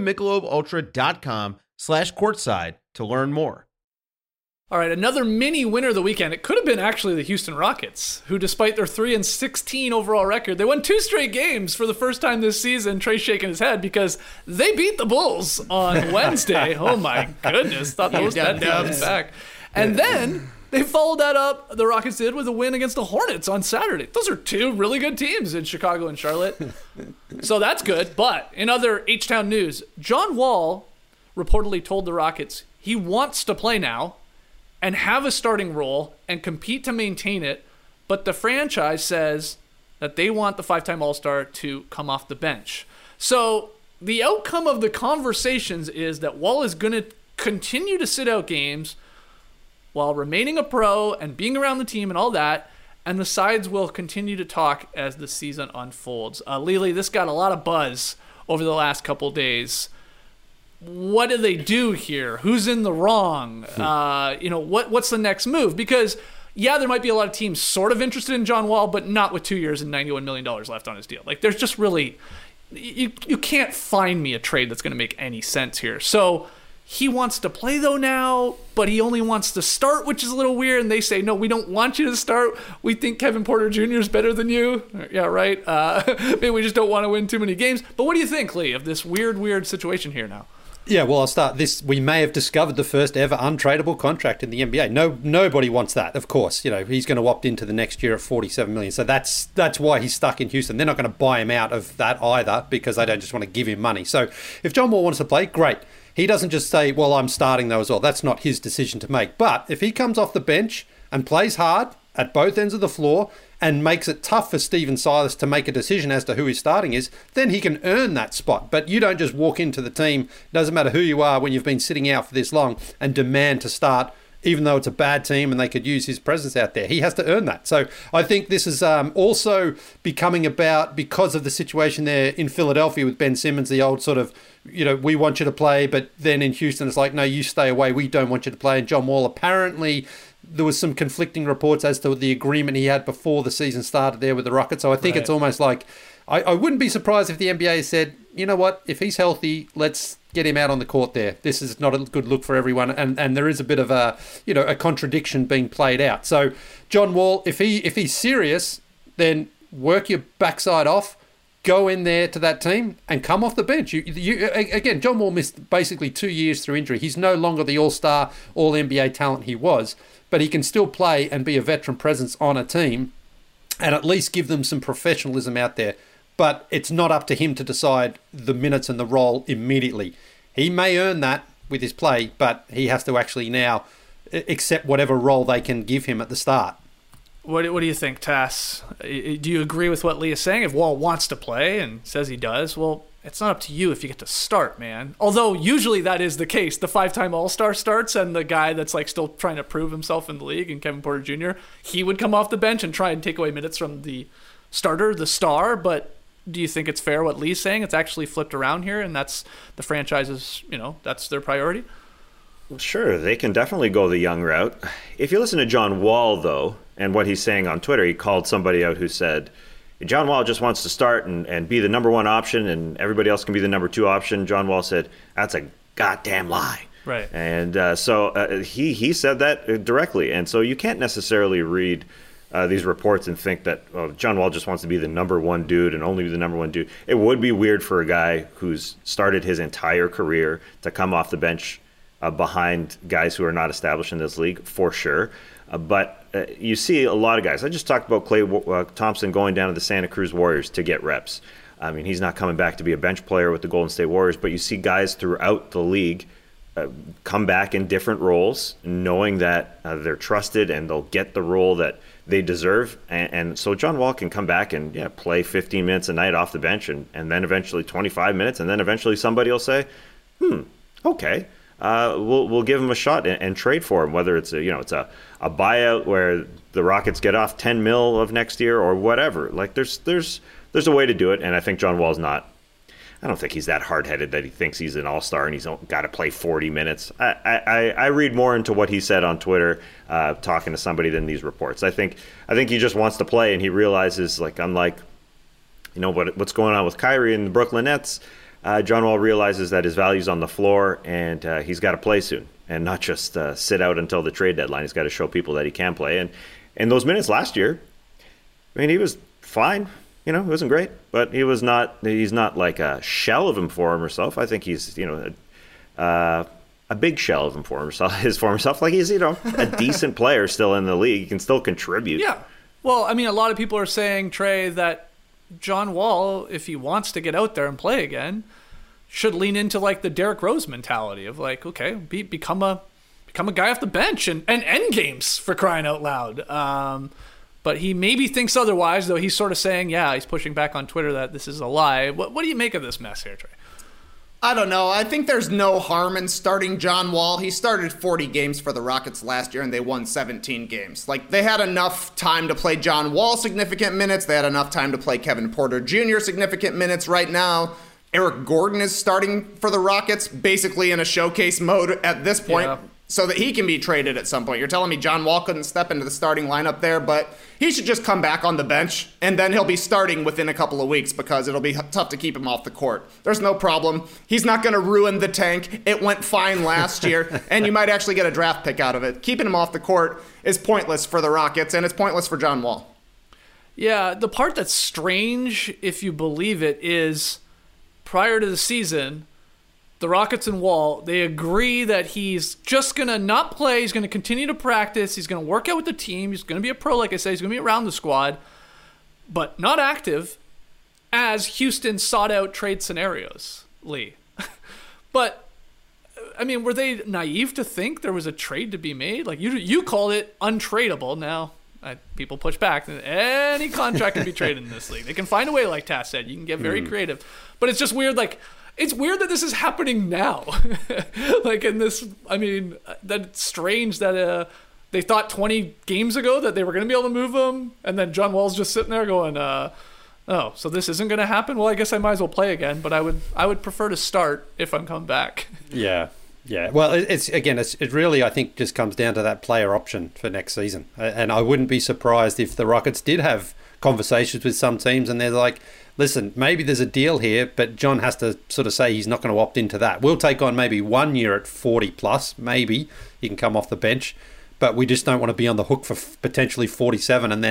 Speaker 12: MichelobUltra.com/courtside to learn more.
Speaker 3: All right, another mini winner of the weekend. It could have been actually the Houston Rockets, who despite their 3-16 overall record, they won 2 straight games for the first time this season. Trey's shaking his head because they beat the Bulls on Wednesday. Oh my goodness, thought that was that back. And then they followed that up, the Rockets did, with a win against the Hornets on Saturday. Those are 2 really good teams in Chicago and Charlotte. So that's good. But in other H-Town news, John Wall reportedly told the Rockets he wants to play now and have a starting role and compete to maintain it, but the franchise says that they want the 5-time All-Star to come off the bench. So the outcome of the conversations is that Wall is going to continue to sit out games while remaining a pro and being around the team and all that, and the sides will continue to talk as the season unfolds. Lily, this got a lot of buzz over the last couple days. What do they do here? Who's in the wrong? What's the next move? Because, yeah, there might be a lot of teams sort of interested in John Wall, but not with 2 years and $91 million left on his deal. Like, there's just really, you can't find me a trade that's going to make any sense here. So he wants to play, though, now, but he only wants to start, which is a little weird. And they say, no, we don't want you to start. We think Kevin Porter Jr. is better than you. Yeah, right. Maybe we just don't want to win too many games. But what do you think, Lee, of this weird situation here now?
Speaker 4: Yeah, well, I'll start this. We may have discovered the first ever untradeable contract in the NBA. Nobody wants that, of course. He's going to opt into the next year at $47 million. So that's why he's stuck in Houston. They're not going to buy him out of that either because they don't just want to give him money. So if John Wall wants to play, great. He doesn't just say, well, I'm starting though as well. That's not his decision to make. But if he comes off the bench and plays hard at both ends of the floor and makes it tough for Stephen Silas to make a decision as to who his starting is, then he can earn that spot. But you don't just walk into the team, doesn't matter who you are when you've been sitting out for this long, and demand to start, even though it's a bad team and they could use his presence out there. He has to earn that. So I think this is also becoming about, because of the situation there in Philadelphia with Ben Simmons, the old sort of, we want you to play, but then in Houston it's like, no, you stay away, we don't want you to play. And John Wall, apparently there was some conflicting reports as to the agreement he had before the season started there with the Rockets. So I think It's almost like, I wouldn't be surprised if the NBA said, you know what, if he's healthy, let's get him out on the court there. This is not a good look for everyone. And there is a bit of a contradiction being played out. So John Wall, if he's serious, then work your backside off, go in there to that team and come off the bench. Again, John Wall missed basically 2 years through injury. He's no longer the all-star, all-NBA talent he was, but he can still play and be a veteran presence on a team and at least give them some professionalism out there. but it's not up to him to decide the minutes and the role immediately. He may earn that with his play, but he has to actually now accept whatever role they can give him at the start.
Speaker 3: What do you think, Tass? Do you agree with what Lee is saying? If Wall wants to play and says he does, well, it's not up to you if you get to start, man. Although usually that is the case. The 5-time All-Star starts, and the guy that's like still trying to prove himself in the league, and Kevin Porter Jr., he would come off the bench and try and take away minutes from the starter, the star. But do you think it's fair what Lee's saying? It's actually flipped around here, and that's the franchise's, that's their priority?
Speaker 6: Sure, they can definitely go the young route. If you listen to John Wall, though, and what he's saying on Twitter, he called somebody out who said, John Wall just wants to start and be the number one option, and everybody else can be the number two option. John Wall said, that's a goddamn lie.
Speaker 3: Right.
Speaker 6: And so he said that directly. And so you can't necessarily read these reports and think that John Wall just wants to be the number one dude and only be the number one dude. It would be weird for a guy who's started his entire career to come off the bench behind guys who are not established in this league, for sure. But you see a lot of guys. I just talked about Klay Thompson going down to the Santa Cruz Warriors to get reps. I mean, he's not coming back to be a bench player with the Golden State Warriors, but you see guys throughout the league come back in different roles, knowing that they're trusted and they'll get the role that they deserve. And so John Wall can come back and play 15 minutes a night off the bench and then eventually 25 minutes, and then eventually somebody will say, okay. We'll give him a shot and trade for him, whether it's a buyout where the Rockets get off $10 million of next year or whatever. Like there's a way to do it, and I think John Wall's not. I don't think he's that hard-headed that he thinks he's an all-star and he's got to play 40 minutes. I read more into what he said on Twitter, talking to somebody, than these reports. I think he just wants to play, and he realizes, like, unlike what's going on with Kyrie and the Brooklyn Nets. John Wall realizes that his value's on the floor, and he's got to play soon and not just sit out until the trade deadline. He's got to show people that he can play. And in those minutes last year, I mean, he was fine. He wasn't great, but he's not like a shell of him for himself. I think he's, a big shell of him for himself. Like he's, a decent player still in the league. He can still contribute.
Speaker 3: Yeah. Well, I mean, a lot of people are saying, Trey, that John Wall, if he wants to get out there and play again, should lean into like the Derrick Rose mentality of like, okay, become a guy off the bench and end games, for crying out loud. But he maybe thinks otherwise, though he's sort of saying, he's pushing back on Twitter that this is a lie. What do you make of this mess here, Trey?
Speaker 5: I don't know. I think there's no harm in starting John Wall. He started 40 games for the Rockets last year, and they won 17 games. Like, they had enough time to play John Wall significant minutes. They had enough time to play Kevin Porter Jr. significant minutes. Right now, Eric Gordon is starting for the Rockets, basically in a showcase mode at this point, so that he can be traded at some point. You're telling me John Wall couldn't step into the starting lineup there, but he should just come back on the bench, and then he'll be starting within a couple of weeks because it'll be tough to keep him off the court. There's no problem. He's not going to ruin the tank. It went fine last year, and you might actually get a draft pick out of it. Keeping him off the court is pointless for the Rockets, and it's pointless for John Wall.
Speaker 3: Yeah, the part that's strange, if you believe it, is prior to the season, the Rockets and Wall, they agree that he's just going to not play. He's going to continue to practice. He's going to work out with the team. He's going to be a pro, like I said. He's going to be around the squad, but not active as Houston sought out trade scenarios, Lee. But, I mean, were they naive to think there was a trade to be made? Like, you called it untradeable. Now, people push back. Any contract can be traded in this league. They can find a way, like Tass said. You can get very creative. But it's just weird, like, it's weird that this is happening now. Like in this, I mean, that's strange that they thought 20 games ago that they were going to be able to move him, and then John Wall's just sitting there going, oh, so this isn't going to happen? Well, I guess I might as well play again, but I would prefer to start if I'm coming back.
Speaker 4: Yeah. Well, it really, I think, just comes down to that player option for next season. And I wouldn't be surprised if the Rockets did have conversations with some teams and they're like, listen, maybe there's a deal here, but John has to sort of say he's not going to opt into that. We'll take on maybe 1 year at 40 plus, maybe he can come off the bench, but we just don't want to be on the hook for potentially 47 and then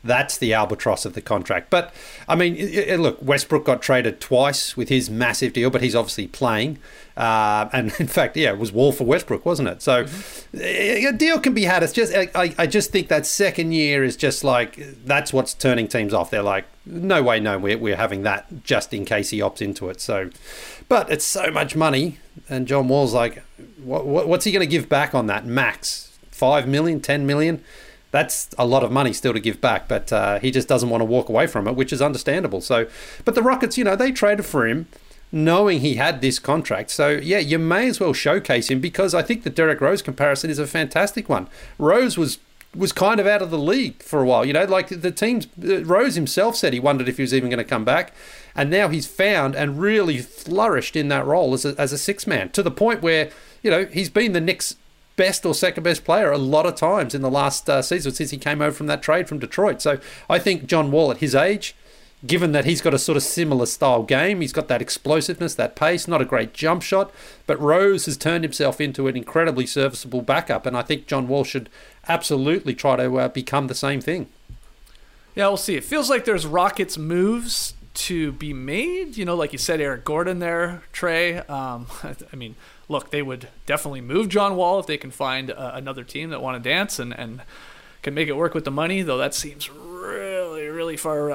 Speaker 4: That's the albatross of the contract. But, I mean, look, Westbrook got traded twice with his massive deal, but he's obviously playing. And, in fact, it was Wall for Westbrook, wasn't it? So, a deal can be had. It's just, I just think that second year is just like, that's what's turning teams off. They're like, no way, no, we're having that just in case he opts into it. So, but it's so much money. And John Wall's like, what's he going to give back on that? Max? 5 million, 10 million? That's a lot of money still to give back, but he just doesn't want to walk away from it, which is understandable. So, but the Rockets, they traded for him knowing he had this contract. So, yeah, you may as well showcase him, because I think the Derrick Rose comparison is a fantastic one. Rose was kind of out of the league for a while. Like the teams, Rose himself said he wondered if he was even going to come back. And now he's found and really flourished in that role as a six-man, to the point where, he's been the Knicks' best or second best player a lot of times in the last season since he came over from that trade from Detroit. So I think John Wall at his age, given that he's got a sort of similar style game, he's got that explosiveness, that pace, not a great jump shot, but Rose has turned himself into an incredibly serviceable backup, and I think John Wall should absolutely try to become the same thing.
Speaker 3: Yeah, we'll see. It feels like there's Rockets moves to be made, like you said, Eric Gordon there, Trey. I mean, look, they would definitely move John Wall if they can find another team that want to dance and can make it work with the money, though that seems really, really far,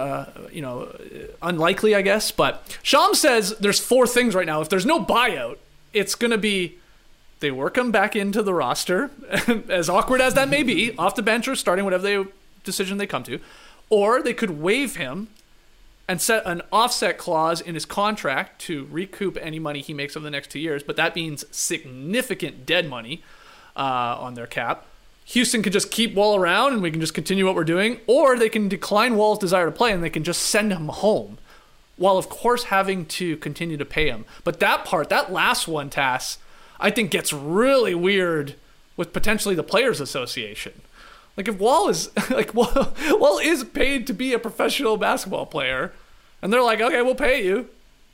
Speaker 3: unlikely, I guess. But Sham says there's 4 things right now. If there's no buyout, it's going to be they work him back into the roster, as awkward as that may be, off the bench or starting, whatever decision they come to, or they could waive him and set an offset clause in his contract to recoup any money he makes over the next 2 years, but that means significant dead money on their cap. Houston could just keep Wall around and we can just continue what we're doing, or they can decline Wall's desire to play and they can just send him home, while of course having to continue to pay him. But that last one, Tass, I think gets really weird with potentially the Players Association. Like if Wall is Wall is paid to be a professional basketball player, and they're like, okay, we'll pay you,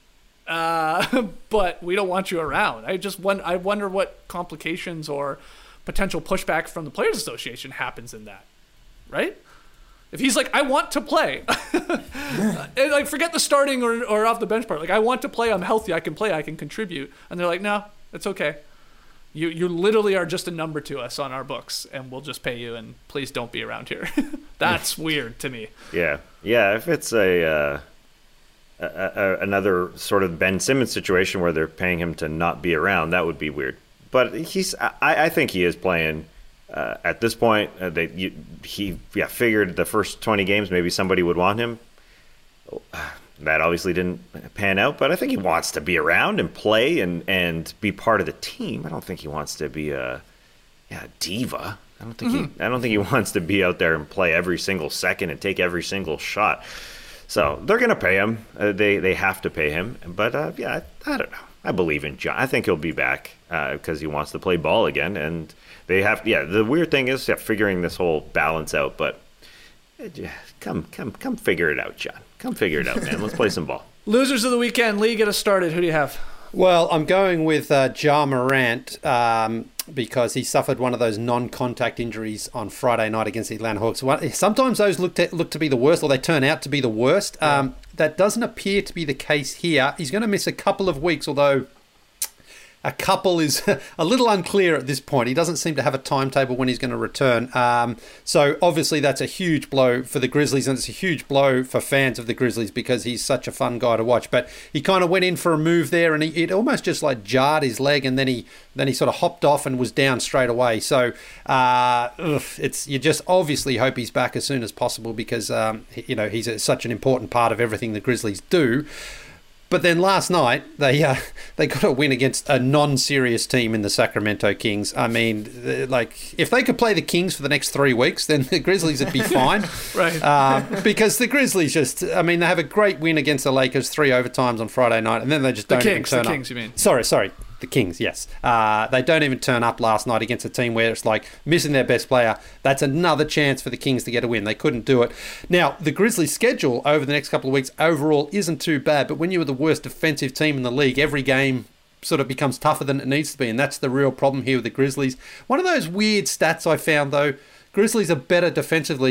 Speaker 3: but we don't want you around. I wonder what complications or potential pushback from the Players Association happens in that, right? If he's like, I want to play, and like forget the starting or off the bench part. Like I want to play, I'm healthy, I can play, I can contribute, and they're like, no, it's okay. You literally are just a number to us on our books, and we'll just pay you, and please don't be around here. That's weird to me.
Speaker 6: Yeah. If it's another sort of Ben Simmons situation where they're paying him to not be around, that would be weird. But I think he is playing at this point. He figured the first 20 games maybe somebody would want him. That obviously didn't pan out, but I think he wants to be around and play and be part of the team. I don't think he wants to be a diva. I don't think he wants to be out there and play every single second and take every single shot. So they're going to pay him. They have to pay him. But I don't know. I believe in John. I think he'll be back because he wants to play ball again. And they have. Yeah, the weird thing is figuring this whole balance out. But come figure it out, John. Come figure it out, man. Let's play some ball.
Speaker 3: Losers of the weekend. Lee, get us started. Who do you have?
Speaker 4: Well, I'm going with Ja Morant because he suffered one of those non-contact injuries on Friday night against the Atlanta Hawks. Sometimes those look to be the worst, or they turn out to be the worst. That doesn't appear to be the case here. He's going to miss a couple of weeks, although a couple is a little unclear at this point. He doesn't seem to have a timetable when he's going to return. So obviously that's a huge blow for the Grizzlies, and it's a huge blow for fans of the Grizzlies because he's such a fun guy to watch. But he kind of went in for a move there, and it almost just like jarred his leg, and then he sort of hopped off and was down straight away. So you just obviously hope he's back as soon as possible because he's such an important part of everything the Grizzlies do. But then last night, they got a win against a non-serious team in the Sacramento Kings. I mean, if they could play the Kings for the next 3 weeks, then the Grizzlies would be fine.
Speaker 3: Right.
Speaker 4: Because the Grizzlies they have a great win against the Lakers, 3 overtimes on Friday night, and then they just don't even turn up.
Speaker 3: The Kings, you mean?
Speaker 4: Sorry. The Kings, yes. They don't even turn up last night against a team where it's like missing their best player. That's another chance for the Kings to get a win. They couldn't do it. Now, the Grizzlies' schedule over the next couple of weeks overall isn't too bad, but when you're the worst defensive team in the league, every game sort of becomes tougher than it needs to be, and that's the real problem here with the Grizzlies. One of those weird stats I found, though, Grizzlies are better defensively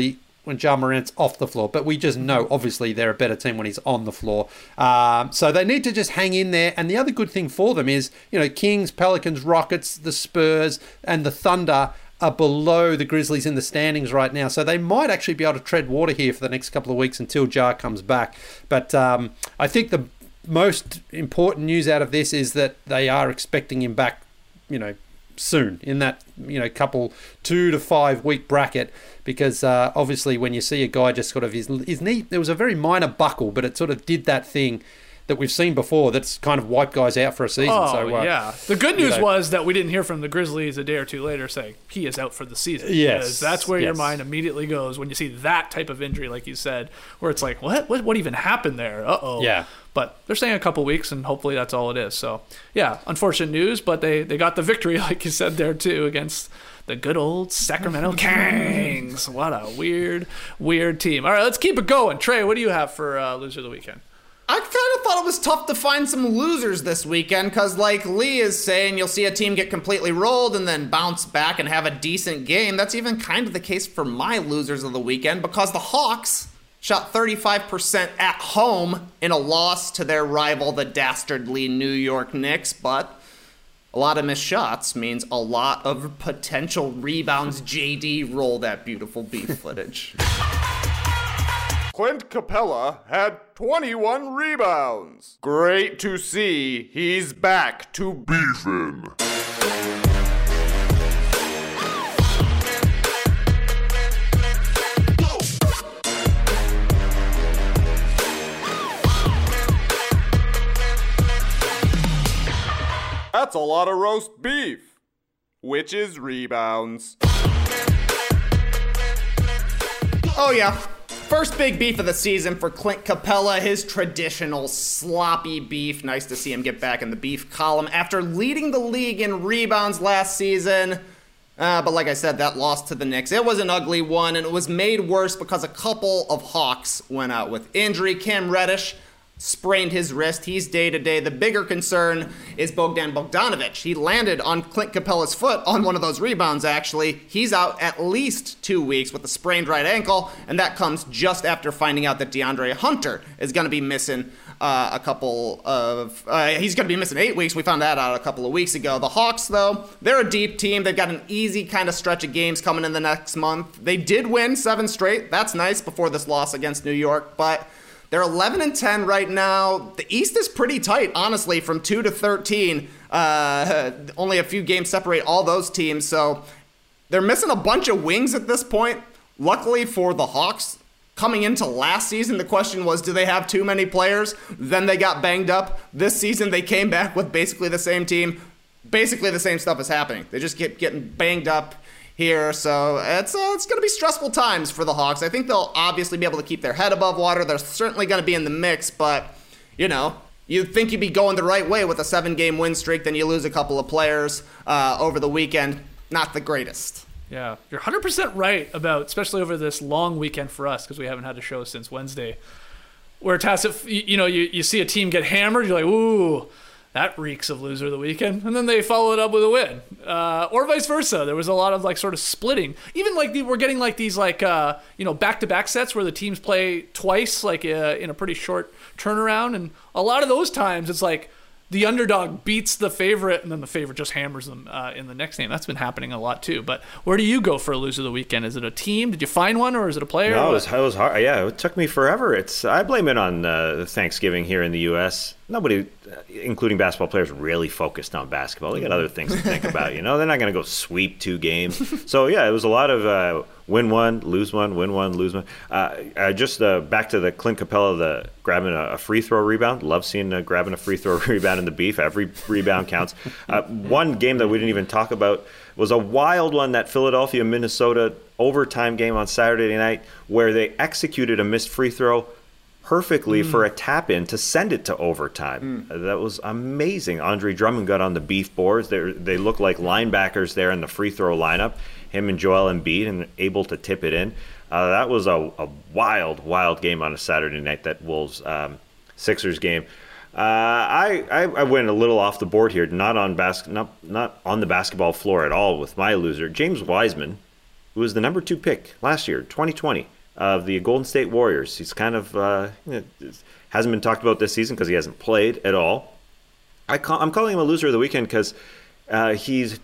Speaker 4: when Ja Morant's off the floor, but we just know, obviously, they're a better team when he's on the floor. So they need to just hang in there. And the other good thing for them is, Kings, Pelicans, Rockets, the Spurs, and the Thunder are below the Grizzlies in the standings right now. So they might actually be able to tread water here for the next couple of weeks until Ja comes back. But I think the most important news out of this is that they are expecting him back, soon in that, couple 2 to 5 week bracket, because obviously when you see a guy just sort of his knee, there was a very minor buckle, but it sort of did that thing that we've seen before that's kind of wiped guys out for a season.
Speaker 3: Yeah. The good news was that we didn't hear from the Grizzlies a day or two later saying he is out for the season.
Speaker 4: Yes.
Speaker 3: Because that's where your mind immediately goes when you see that type of injury, like you said, where it's like, what even happened there? Uh-oh.
Speaker 4: Yeah.
Speaker 3: But they're saying a couple weeks, and hopefully that's all it is. So, yeah, unfortunate news, but they got the victory, like you said there, too, against the good old Sacramento Kings. What a weird team. All right, let's keep it going. Trey, what do you have for Loser of the Weekend?
Speaker 5: I kind of thought it was tough to find some losers this weekend because, like Lee is saying, you'll see a team get completely rolled and then bounce back and have a decent game. That's even kind of the case for my losers of the weekend because the Hawks shot 35% at home in a loss to their rival, the dastardly New York Knicks, but a lot of missed shots means a lot of potential rebounds. JD, roll that beautiful beef footage.
Speaker 13: Clint Capella had 21 rebounds. Great to see he's back to beefing. That's a lot of roast beef, which is rebounds.
Speaker 5: Oh yeah. First big beef of the season for Clint Capella, his traditional sloppy beef. Nice to see him get back in the beef column after leading the league in rebounds last season. But like I said, that loss to the Knicks, it was an ugly one, and it was made worse because a couple of Hawks went out with injury. Cam Reddish sprained his wrist. He's day-to-day. The bigger concern is Bogdan Bogdanovic. He landed on Clint Capella's foot on one of those rebounds, actually. He's out at least 2 weeks with a sprained right ankle, and that comes just after finding out that DeAndre Hunter is going to be missing he's going to be missing 8 weeks. We found that out a couple of weeks ago. The Hawks, though, they're a deep team. They've got an easy kind of stretch of games coming in the next month. They did win 7 straight. That's nice before this loss against New York, but they're 11-10 right now. The East is pretty tight, honestly, from 2 to 13. Only a few games separate all those teams, so they're missing a bunch of wings at this point. Luckily for the Hawks, coming into last season, the question was, do they have too many players? Then they got banged up. This season, they came back with basically the same team. Basically the same stuff is happening. They just keep getting banged up here, so it's going to be stressful times for the Hawks. I think they'll obviously be able to keep their head above water. They're certainly going to be in the mix, but, you'd think you'd be going the right way with a 7-game win streak, then you lose a couple of players over the weekend. Not the greatest.
Speaker 3: Yeah, you're 100% right about, especially over this long weekend for us, because we haven't had a show since Wednesday, where tacit, you see a team get hammered, you're like, ooh, that reeks of loser of the weekend, and then they follow it up with a win, or vice versa. There was a lot of sort of splitting. Even we're getting these back-to-back sets where the teams play twice, in a pretty short turnaround, and a lot of those times it's like the underdog beats the favorite, and then the favorite just hammers them in the next game. That's been happening a lot too. But where do you go for a loser of the weekend? Is it a team? Did you find one, or is it a player?
Speaker 6: No, it was hard. Yeah, it took me forever. I blame it on Thanksgiving here in the U.S. Nobody, including basketball players, really focused on basketball. They got other things to think about. They're not going to go sweep 2 games. So yeah, it was a lot of win one, lose one, win one, lose one. Just back to the Clint Capella, grabbing a free throw rebound. Love seeing grabbing a free throw rebound in the beef. Every rebound counts. One game that we didn't even talk about was a wild one, that Philadelphia-Minnesota overtime game on Saturday night, where they executed a missed free throw perfectly for a tap-in to send it to overtime. That was amazing. Andre Drummond got on the beef boards. They look like linebackers there in the free throw lineup, him and Joel Embiid, and able to tip it in. That was a wild game on a Saturday night, that Wolves-Sixers game. I went a little off the board here, not on the basketball floor at all with my loser. James Wiseman, who was the number 2 pick last year, 2020. of the Golden State Warriors. He's kind of hasn't been talked about this season because he hasn't played at all. I'm calling him a loser of the weekend because he's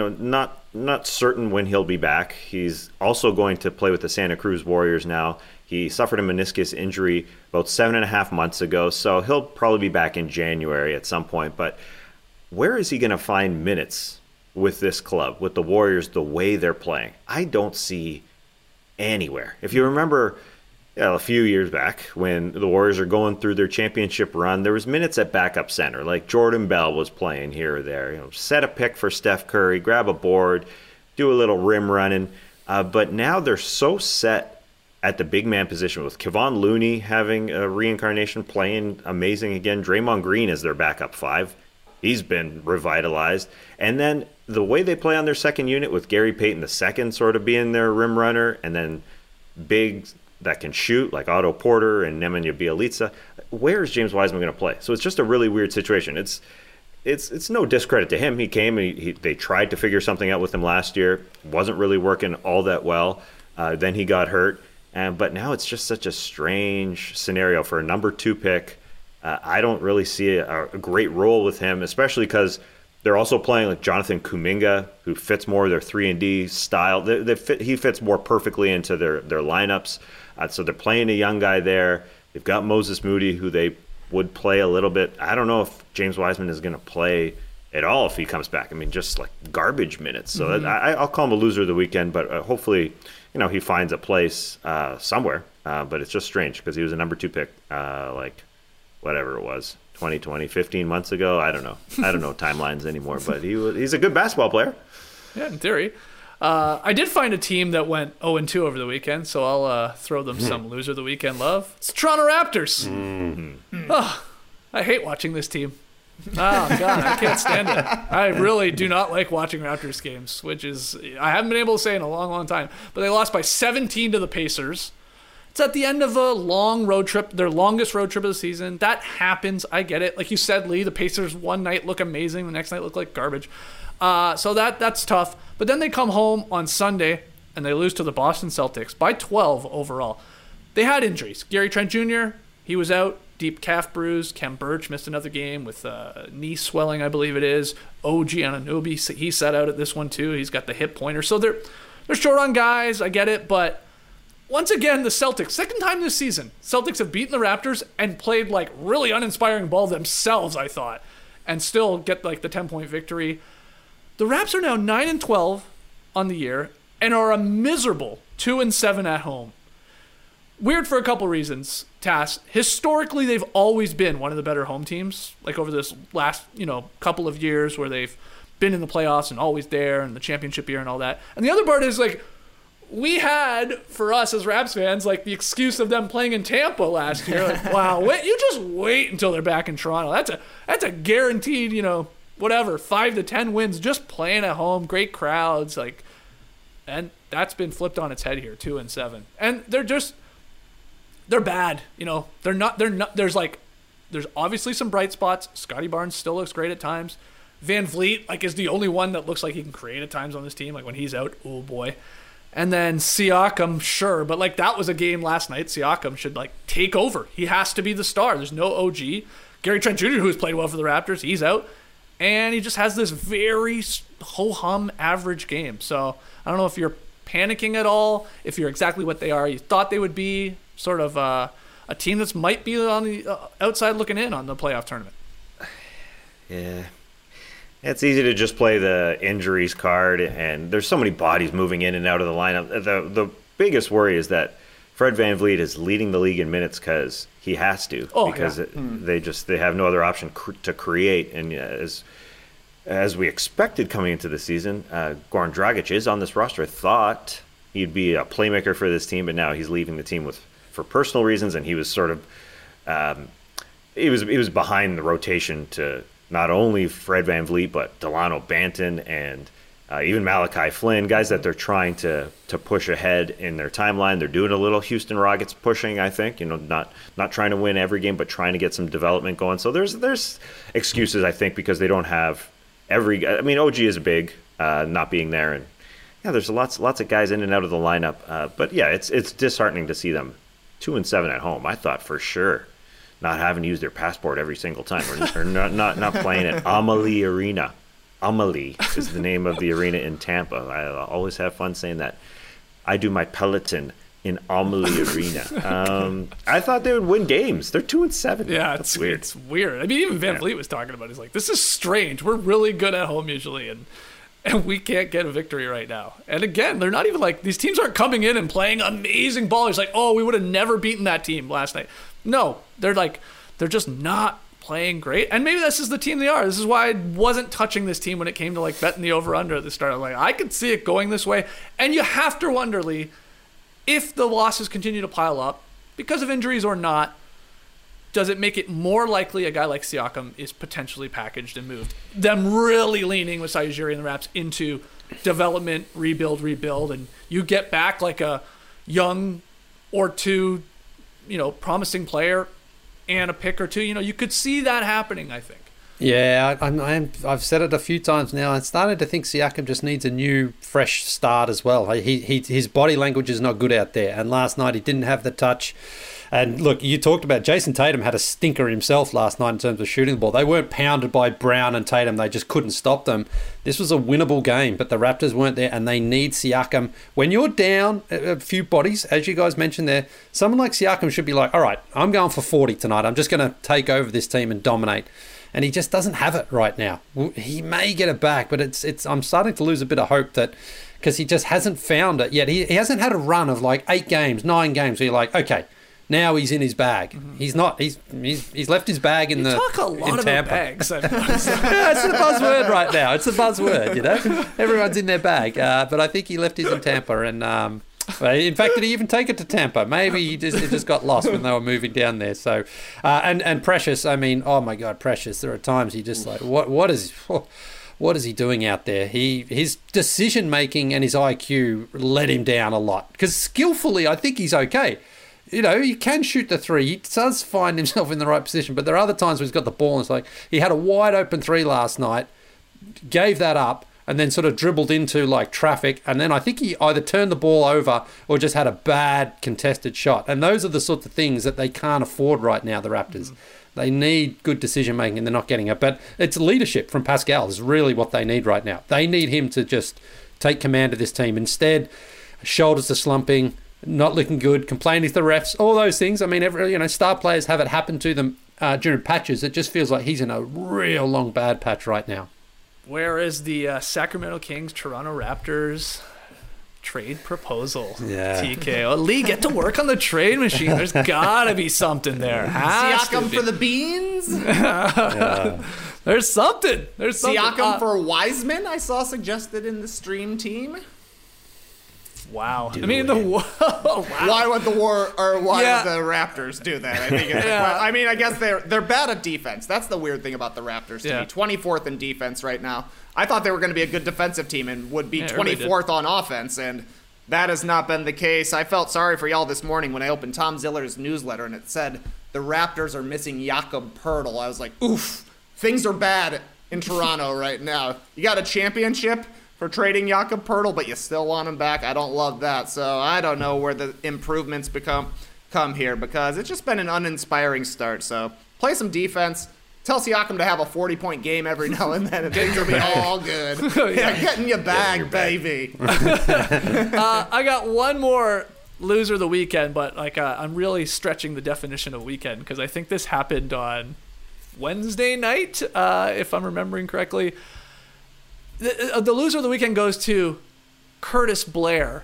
Speaker 6: not certain when he'll be back. He's also going to play with the Santa Cruz Warriors now. He suffered a meniscus injury about 7.5 months ago, so he'll probably be back in January at some point. But where is he going to find minutes with this club, with the Warriors, the way they're playing? I don't see anywhere. If you remember a few years back when the Warriors are going through their championship run, there was minutes at backup center, like Jordan Bell was playing here or there. Set a pick for Steph Curry, grab a board, do a little rim running. But now they're so set at the big man position, with Kevon Looney having a reincarnation, playing amazing again. Draymond Green is their backup 5. He's been revitalized. And then the way they play on their second unit, with Gary Payton II sort of being their rim runner, and then big that can shoot like Otto Porter and Nemanja Bjelica. Where is James Wiseman going to play? So it's just a really weird situation. It's no discredit to him. He came and they tried to figure something out with him last year. Wasn't really working all that well. Then he got hurt. But now it's just such a strange scenario for a number 2 pick. I don't really see a great role with him, especially because they're also playing like Jonathan Kuminga, who fits more their 3-and-D style. He fits more perfectly into their lineups. So they're playing a young guy there. They've got Moses Moody, who they would play a little bit. I don't know if James Wiseman is going to play at all if he comes back. I mean, just like garbage minutes. So I'll call him a loser of the weekend, but hopefully he finds a place somewhere. But it's just strange because he was a number 2 pick, like whatever it was, 2020, 15 months ago. I don't know timelines anymore, but he's a good basketball player.
Speaker 3: Yeah, in theory. I did find a team that went 0-2 over the weekend, so I'll throw them some loser of the weekend love. It's the Toronto Raptors. Oh, I hate watching this team. Oh, God, I can't stand it. I really do not like watching Raptors games, which is, I haven't been able to say in a long, long time. But they lost by 17 to the Pacers. It's at the end of a long road trip, their longest road trip of the season. That happens. I get it. Like you said, Lee, the Pacers one night look amazing, the next night look like garbage. So that's tough. But then they come home on Sunday and they lose to the Boston Celtics by 12 overall. They had injuries. Gary Trent Jr., he was out. Deep calf bruise. Kem Birch missed another game with knee swelling, I believe it is. OG Anunoby, he sat out at this one too. He's got the hip pointer. So they're short on guys. I get it. But once again, the Celtics, second time this season, Celtics have beaten the Raptors and played like really uninspiring ball themselves, I thought, and still get like the 10-point victory. The Raps are now 9-12 on the year and are a miserable 2-7 at home. Weird for a couple reasons, Tass. Historically, they've always been one of the better home teams, like over this last, couple of years where they've been in the playoffs and always there and the championship year and all that. And the other part is like, we had, for us as Raps fans, like the excuse of them playing in Tampa last year. Like, wow, you just wait until they're back in Toronto. That's a guaranteed, whatever, 5 to 10 wins just playing at home, great crowds, like, and that's been flipped on its head here, 2-7. And they're bad, they're not, there's obviously some bright spots. Scotty Barnes still looks great at times. Van Vliet, is the only one that looks like he can create at times on this team, like when he's out, oh boy. And then Siakam, sure, but that was a game last night. Siakam should take over. He has to be the star. There's no OG. Gary Trent Jr., who's played well for the Raptors, he's out. And he just has this very ho-hum average game. So I don't know if you're panicking at all, if you're exactly what they are. You thought they would be sort of a team that might be on the outside looking in on the playoff tournament.
Speaker 6: Yeah. It's easy to just play the injuries card, and there's so many bodies moving in and out of the lineup. The biggest worry is that Fred VanVleet is leading the league in minutes because he has to, because they have no other option to create. And as we expected coming into the season, Goran Dragic is on this roster. I thought he'd be a playmaker for this team, but now he's leaving the team for personal reasons, and he was sort of he was behind the rotation to not only Fred VanVleet, but Delano Banton and even Malachi Flynn, guys that they're trying to push ahead in their timeline. They're doing a little Houston Rockets pushing, I think, not trying to win every game, but trying to get some development going. So there's excuses, I think, because they don't have OG is big, not being there, there's lots of guys in and out of the lineup. But yeah, it's disheartening to see them 2-7 at home. I thought for sure not having to use their passport every single time, or not playing at Amalie Arena. Amalie is the name of the arena in Tampa. I always have fun saying that. I do my Peloton in Amalie Arena. I thought they would win games. They're 2-7.
Speaker 3: Yeah, it's weird. It's weird. I mean, even Van Vliet was talking about it. He's like, this is strange. We're really good at home usually, and we can't get a victory right now. And again, they're not even like, these teams aren't coming in and playing amazing ball. It's like, oh, we would have never beaten that team last night. No, they're just not playing great. And maybe this is the team they are. This is why I wasn't touching this team when it came to like betting the over-under at the start. I'm like, I could see it going this way. And you have to wonder, Lee, if the losses continue to pile up because of injuries or not, does it make it more likely a guy like Siakam is potentially packaged and moved? Them really leaning with Masai Ujiri and the Raps into development, rebuild, and you get back like a young or two, promising player and a pick or two. You could see that happening, I think.
Speaker 4: Yeah, I've said it a few times now. I'm starting to think Siakam just needs a new, fresh start as well. His body language is not good out there, and last night he didn't have the touch. And look, you talked about Jason Tatum had a stinker himself last night in terms of shooting the ball. They weren't pounded by Brown and Tatum. They just couldn't stop them. This was a winnable game, but the Raptors weren't there, and they need Siakam. When you're down a few bodies, as you guys mentioned there, someone like Siakam should be like, all right, I'm going for 40 tonight. I'm just going to take over this team and dominate. And he just doesn't have it right now. He may get it back, but I'm starting to lose a bit of hope that because he just hasn't found it yet. He hasn't had a run of like 8 games, 9 games where you're like, okay, now he's in his bag. Mm-hmm. He's not. He's left his bag in Tampa.
Speaker 3: Talk a lot about bags.
Speaker 4: Yeah, it's the buzzword right now. It's the buzzword. Everyone's in their bag. But I think he left his in Tampa, and in fact, did he even take it to Tampa? Maybe it just got lost when they were moving down there. So, and Precious. I mean, oh my God, Precious. There are times he just like, what is he doing out there? His decision making and his IQ let him down a lot. Because skillfully, I think he's okay. He can shoot the three. He does find himself in the right position, but there are other times where he's got the ball and it's like he had a wide open three last night, gave that up, and then sort of dribbled into like traffic, and then I think he either turned the ball over or just had a bad contested shot. And those are the sorts of things that they can't afford right now, the Raptors. They need good decision making and they're not getting it. But it's leadership from Pascal is really what they need right now. They need him to just take command of this team. Instead, shoulders are slumping, not looking good, complaining to the refs, all those things. I mean, star players have it happen to them during patches. It just feels like he's in a real long bad patch right now.
Speaker 3: Where is the Sacramento Kings, Toronto Raptors trade proposal?
Speaker 4: Yeah.
Speaker 3: TKO. Lee, get to work on the trade machine. There's got to be something there.
Speaker 5: Siakam for the beans?
Speaker 3: There's something.
Speaker 5: Siakam for Wiseman, I saw suggested in the stream team.
Speaker 3: Wow.
Speaker 5: Why would the would the Raptors do that? I think I guess they're bad at defense. That's the weird thing about the Raptors to me. 24th in defense right now. I thought they were going to be a good defensive team and would be 24th on offense, and that has not been the case. I felt sorry for y'all this morning when I opened Tom Ziller's newsletter and it said the Raptors are missing Jakob Poeltl. I was like, oof, things are bad in Toronto right now. You got a championship for trading Jakob Poeltl, but you still want him back. I don't love that. So I don't know where the improvements come here because it's just been an uninspiring start. So play some defense. Tell Siakam to have a 40-point game every now and then, and things will be all good. Get in your bag, baby.
Speaker 3: I got one more loser of the weekend, but I'm really stretching the definition of weekend because I think this happened on Wednesday night, if I'm remembering correctly. The loser of the weekend goes to Curtis Blair.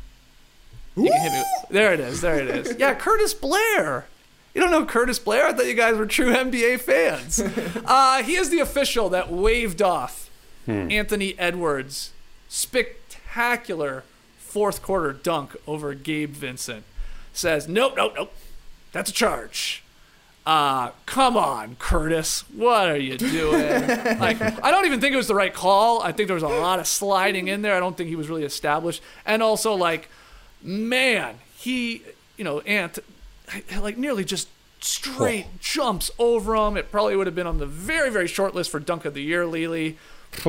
Speaker 3: You can hit me. There it is. Yeah, Curtis Blair. You don't know Curtis Blair? I thought you guys were true NBA fans. He is the official that waved off Anthony Edwards' spectacular fourth quarter dunk over Gabe Vincent. Says, nope. That's a charge. Come on, Curtis. What are you doing? I don't even think it was the right call. I think there was a lot of sliding in there. I don't think he was really established. And also, man, he, Ant, nearly just straight jumps over him. It probably would have been on the very, very short list for Dunk of the Year, Lily. But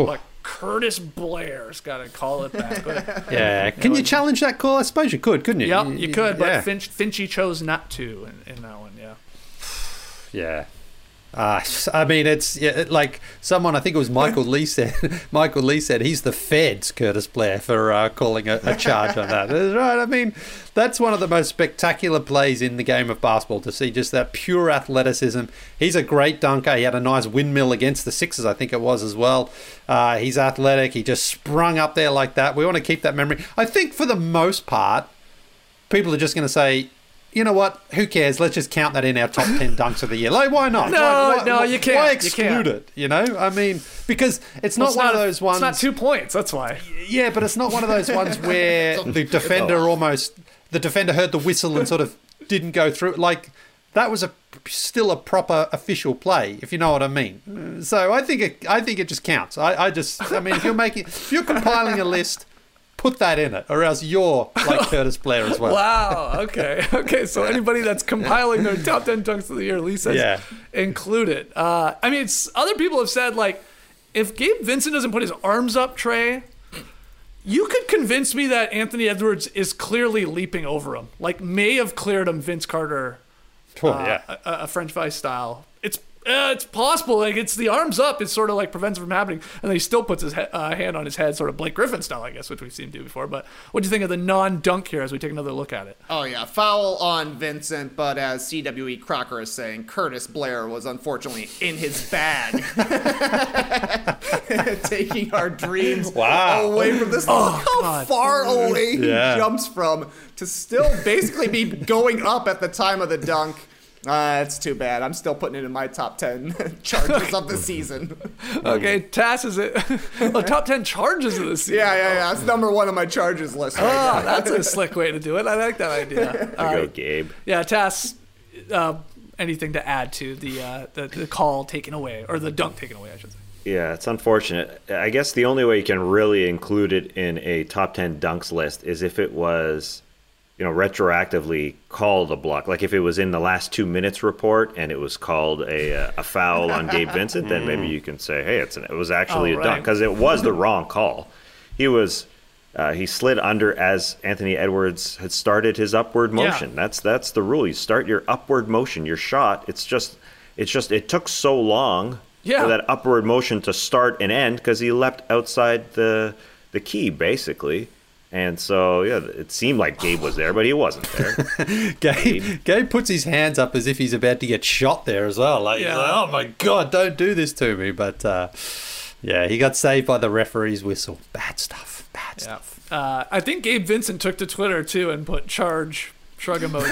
Speaker 3: Curtis Blair's got to call it back. But,
Speaker 4: Yeah. Can you challenge that call? I suppose you could, couldn't you?
Speaker 3: Yep, you could, but
Speaker 4: Yeah.
Speaker 3: Finchy chose not to in that one, yeah.
Speaker 4: Yeah. I mean, it's like someone, I think it was Michael Lee said, he's the feds, Curtis Blair, for calling a charge on that. That's right. I mean, that's one of the most spectacular plays in the game of basketball, to see just that pure athleticism. He's a great dunker. He had a nice windmill against the Sixers, I think it was, as well. He's athletic. He just sprung up there like that. We want to keep that memory. I think for the most part, people are just going to say, you know what? Who cares? Let's just count that in our top 10 dunks of the year. Like, why not?
Speaker 3: No, you can't.
Speaker 4: Why exclude it? You know, I mean, because it's not one of those ones.
Speaker 3: It's not 2 points. That's why.
Speaker 4: Yeah, but it's not one of those ones where the defender heard the whistle and sort of didn't go through. Like, that was still a proper official play, if you know what I mean. So I think it just counts. I mean, if you're compiling a list, put that in it, or else you're like Curtis Blair as well.
Speaker 3: Wow. Okay. So anybody that's compiling their top 10 dunks of the year, Lee says, include it. I mean, other people have said, like, if Gabe Vincent doesn't put his arms up, Trey, you could convince me that Anthony Edwards is clearly leaping over him. Like, may have cleared him Vince Carter, a French Vice style. It's possible. Like, it's the arms up. It's sort of like prevents it from happening, and then he still puts his hand on his head, sort of Blake Griffin style, I guess, which we've seen do before. But what do you think of the non-dunk here as we take another look at it?
Speaker 5: Oh yeah, foul on Vincent, but as CWE Crocker is saying, Curtis Blair was unfortunately in his bag, taking our dreams away from this. Look how far away he jumps from to still basically be going up at the time of the dunk. It's too bad. I'm still putting it in my top 10 charges of the season.
Speaker 3: Okay, Tass is it? Top 10 charges of the season.
Speaker 5: Yeah. That's number one on my charges list.
Speaker 3: That's a slick way to do it. I like that idea.
Speaker 6: There you go, Gabe.
Speaker 3: Yeah, Tass. Anything to add to the call taken away, or the dunk taken away, I should say.
Speaker 6: Yeah, it's unfortunate. I guess the only way you can really include it in a top 10 dunks list is if it was, retroactively called a block. Like if it was in the last 2 minutes report and it was called a foul on Gabe Vincent, then maybe you can say, hey, it was actually a dunk, because it was the wrong call. He slid under as Anthony Edwards had started his upward motion. Yeah. That's the rule. You start your upward motion, your shot. It took so long for that upward motion to start and end because he leapt outside the key, basically. And so, it seemed like Gabe was there, but he wasn't there.
Speaker 4: Gabe puts his hands up as if he's about to get shot there as well. Like, oh my God, don't do this to me. But, he got saved by the referee's whistle. Bad stuff.
Speaker 3: I think Gabe Vincent took to Twitter, too, and put shrug emoji.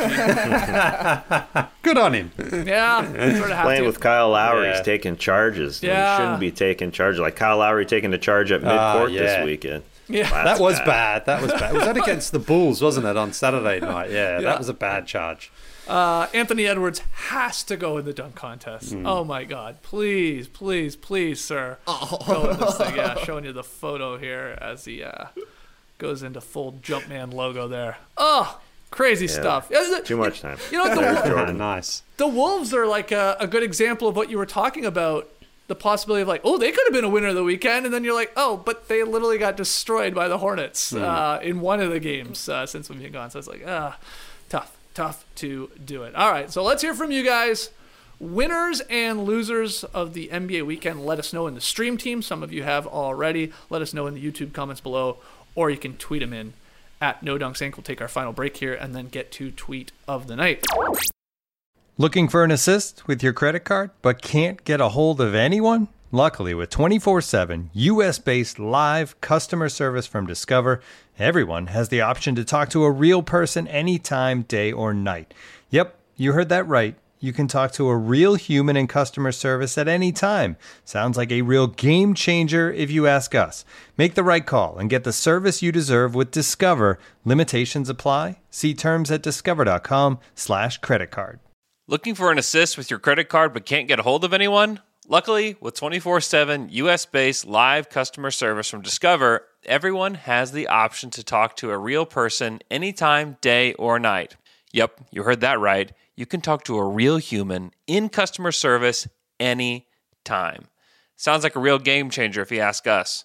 Speaker 4: Good on him.
Speaker 3: Yeah. Sort of
Speaker 6: playing with Kyle Lowry. He's taking charges.
Speaker 3: Yeah.
Speaker 6: He shouldn't be taking charges. Like Kyle Lowry taking a charge at midcourt this weekend.
Speaker 3: Yeah,
Speaker 4: that was bad. It was that against the Bulls, wasn't it, on Saturday night? Yeah, that was a bad charge.
Speaker 3: Anthony Edwards has to go in the dunk contest. Oh my God! Please, sir, go in this thing. Yeah, showing you the photo here as he goes into full Jumpman logo there. Oh, crazy stuff.
Speaker 6: Too much time.
Speaker 4: Nice.
Speaker 3: The Wolves are like a good example of what you were talking about. The possibility of they could have been a winner of the weekend, and then you're like, oh, but they literally got destroyed by the Hornets in one of the games since we've been gone. So it's like, tough to do it. All right, so let's hear from you guys. Winners and losers of the NBA weekend. Let us know in the stream team. Some of you have already. Let us know in the YouTube comments below, or you can tweet them in at NoDunksInc. We'll take our final break here and then get to tweet of the night.
Speaker 14: Looking for an assist with your credit card, but can't get a hold of anyone? Luckily, with 24/7 U.S.-based live customer service from Discover, everyone has the option to talk to a real person anytime, day or night. Yep, you heard that right. You can talk to a real human in customer service at any time. Sounds like a real game changer if you ask us. Make the right call and get the service you deserve with Discover. Limitations apply. See terms at discover.com/creditcard.
Speaker 15: Looking for an assist with your credit card but can't get a hold of anyone? Luckily, with 24/7 U.S.-based live customer service from Discover, everyone has the option to talk to a real person anytime, day or night. Yep, you heard that right. You can talk to a real human in customer service any time. Sounds like a real game changer if you ask us.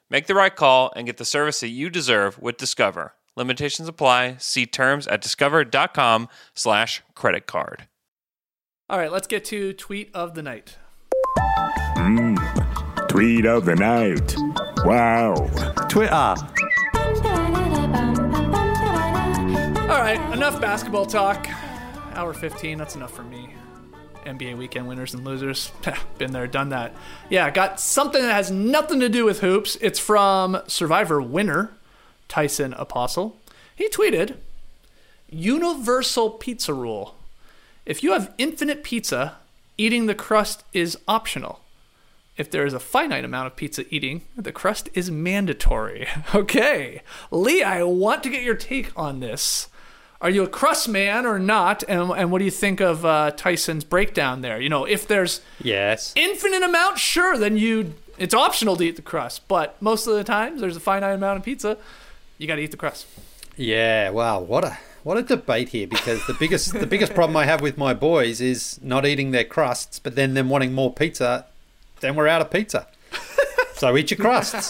Speaker 15: Make the right call and get the service that you deserve with Discover. Limitations apply. See terms at discover.com/creditcard.
Speaker 3: All right, let's get to tweet of the night.
Speaker 16: Tweet of the night. Wow.
Speaker 14: Twitter.
Speaker 3: All right, enough basketball talk. Hour 15, that's enough for me. NBA weekend winners and losers. Been there, done that. Yeah, got something that has nothing to do with hoops. It's from Survivor winner, Tyson Apostle. He tweeted, universal pizza rule. If you have infinite pizza, eating the crust is optional. If there is a finite amount of pizza eating, the crust is mandatory. Okay. Lee, I want to get your take on this. Are you a crust man or not? And what do you think of Tyson's breakdown there? You know, if there's infinite amount, sure, then it's optional to eat the crust. But most of the times, there's a finite amount of pizza. You got to eat the crust.
Speaker 4: Yeah, wow, what a debate here, because the biggest problem I have with my boys is not eating their crusts, but then them wanting more pizza. Then we're out of pizza. So eat your crusts.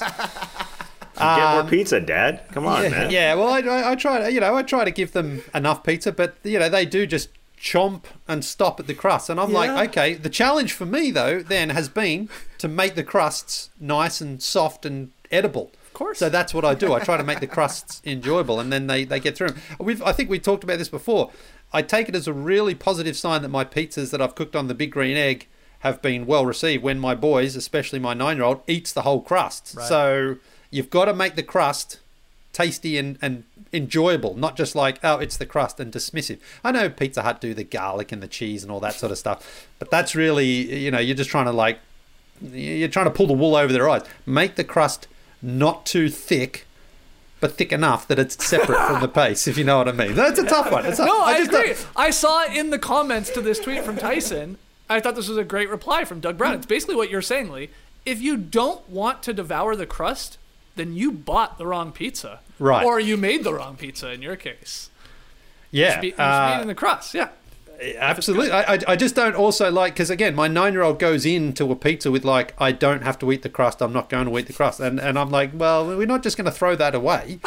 Speaker 6: Get more pizza, Dad. Come on, man.
Speaker 4: Yeah, well, I try to give them enough pizza, but they do just chomp and stop at the crust, and I'm like, okay. The challenge for me though then has been to make the crusts nice and soft and edible. Of
Speaker 3: course.
Speaker 4: So that's what I do. I try to make the crusts enjoyable, and then they get through them. I think we talked about this before. I take it as a really positive sign that my pizzas that I've cooked on the Big Green Egg have been well received when my boys, especially my 9-year-old, eats the whole crust. Right. So you've got to make the crust tasty and enjoyable, not just like, oh, it's the crust and dismissive. I know Pizza Hut do the garlic and the cheese and all that sort of stuff, but that's really, you're just trying to pull the wool over their eyes. Make the crust not too thick, but thick enough that it's separate from the base, if you know what I mean. That's a tough one.
Speaker 3: I agree. I saw in the comments to this tweet from Tyson, I thought this was a great reply from Doug Brown. It's basically what you're saying, Lee. If you don't want to devour the crust, then you bought the wrong pizza.
Speaker 4: Right.
Speaker 3: Or you made the wrong pizza in your case.
Speaker 4: Yeah.
Speaker 3: You're eating the crust, yeah.
Speaker 4: Absolutely. I just don't also like, because again, my 9-year-old goes into a pizza with like, I don't have to eat the crust, I'm not going to eat the crust. And I'm like, well, we're not just going to throw that away.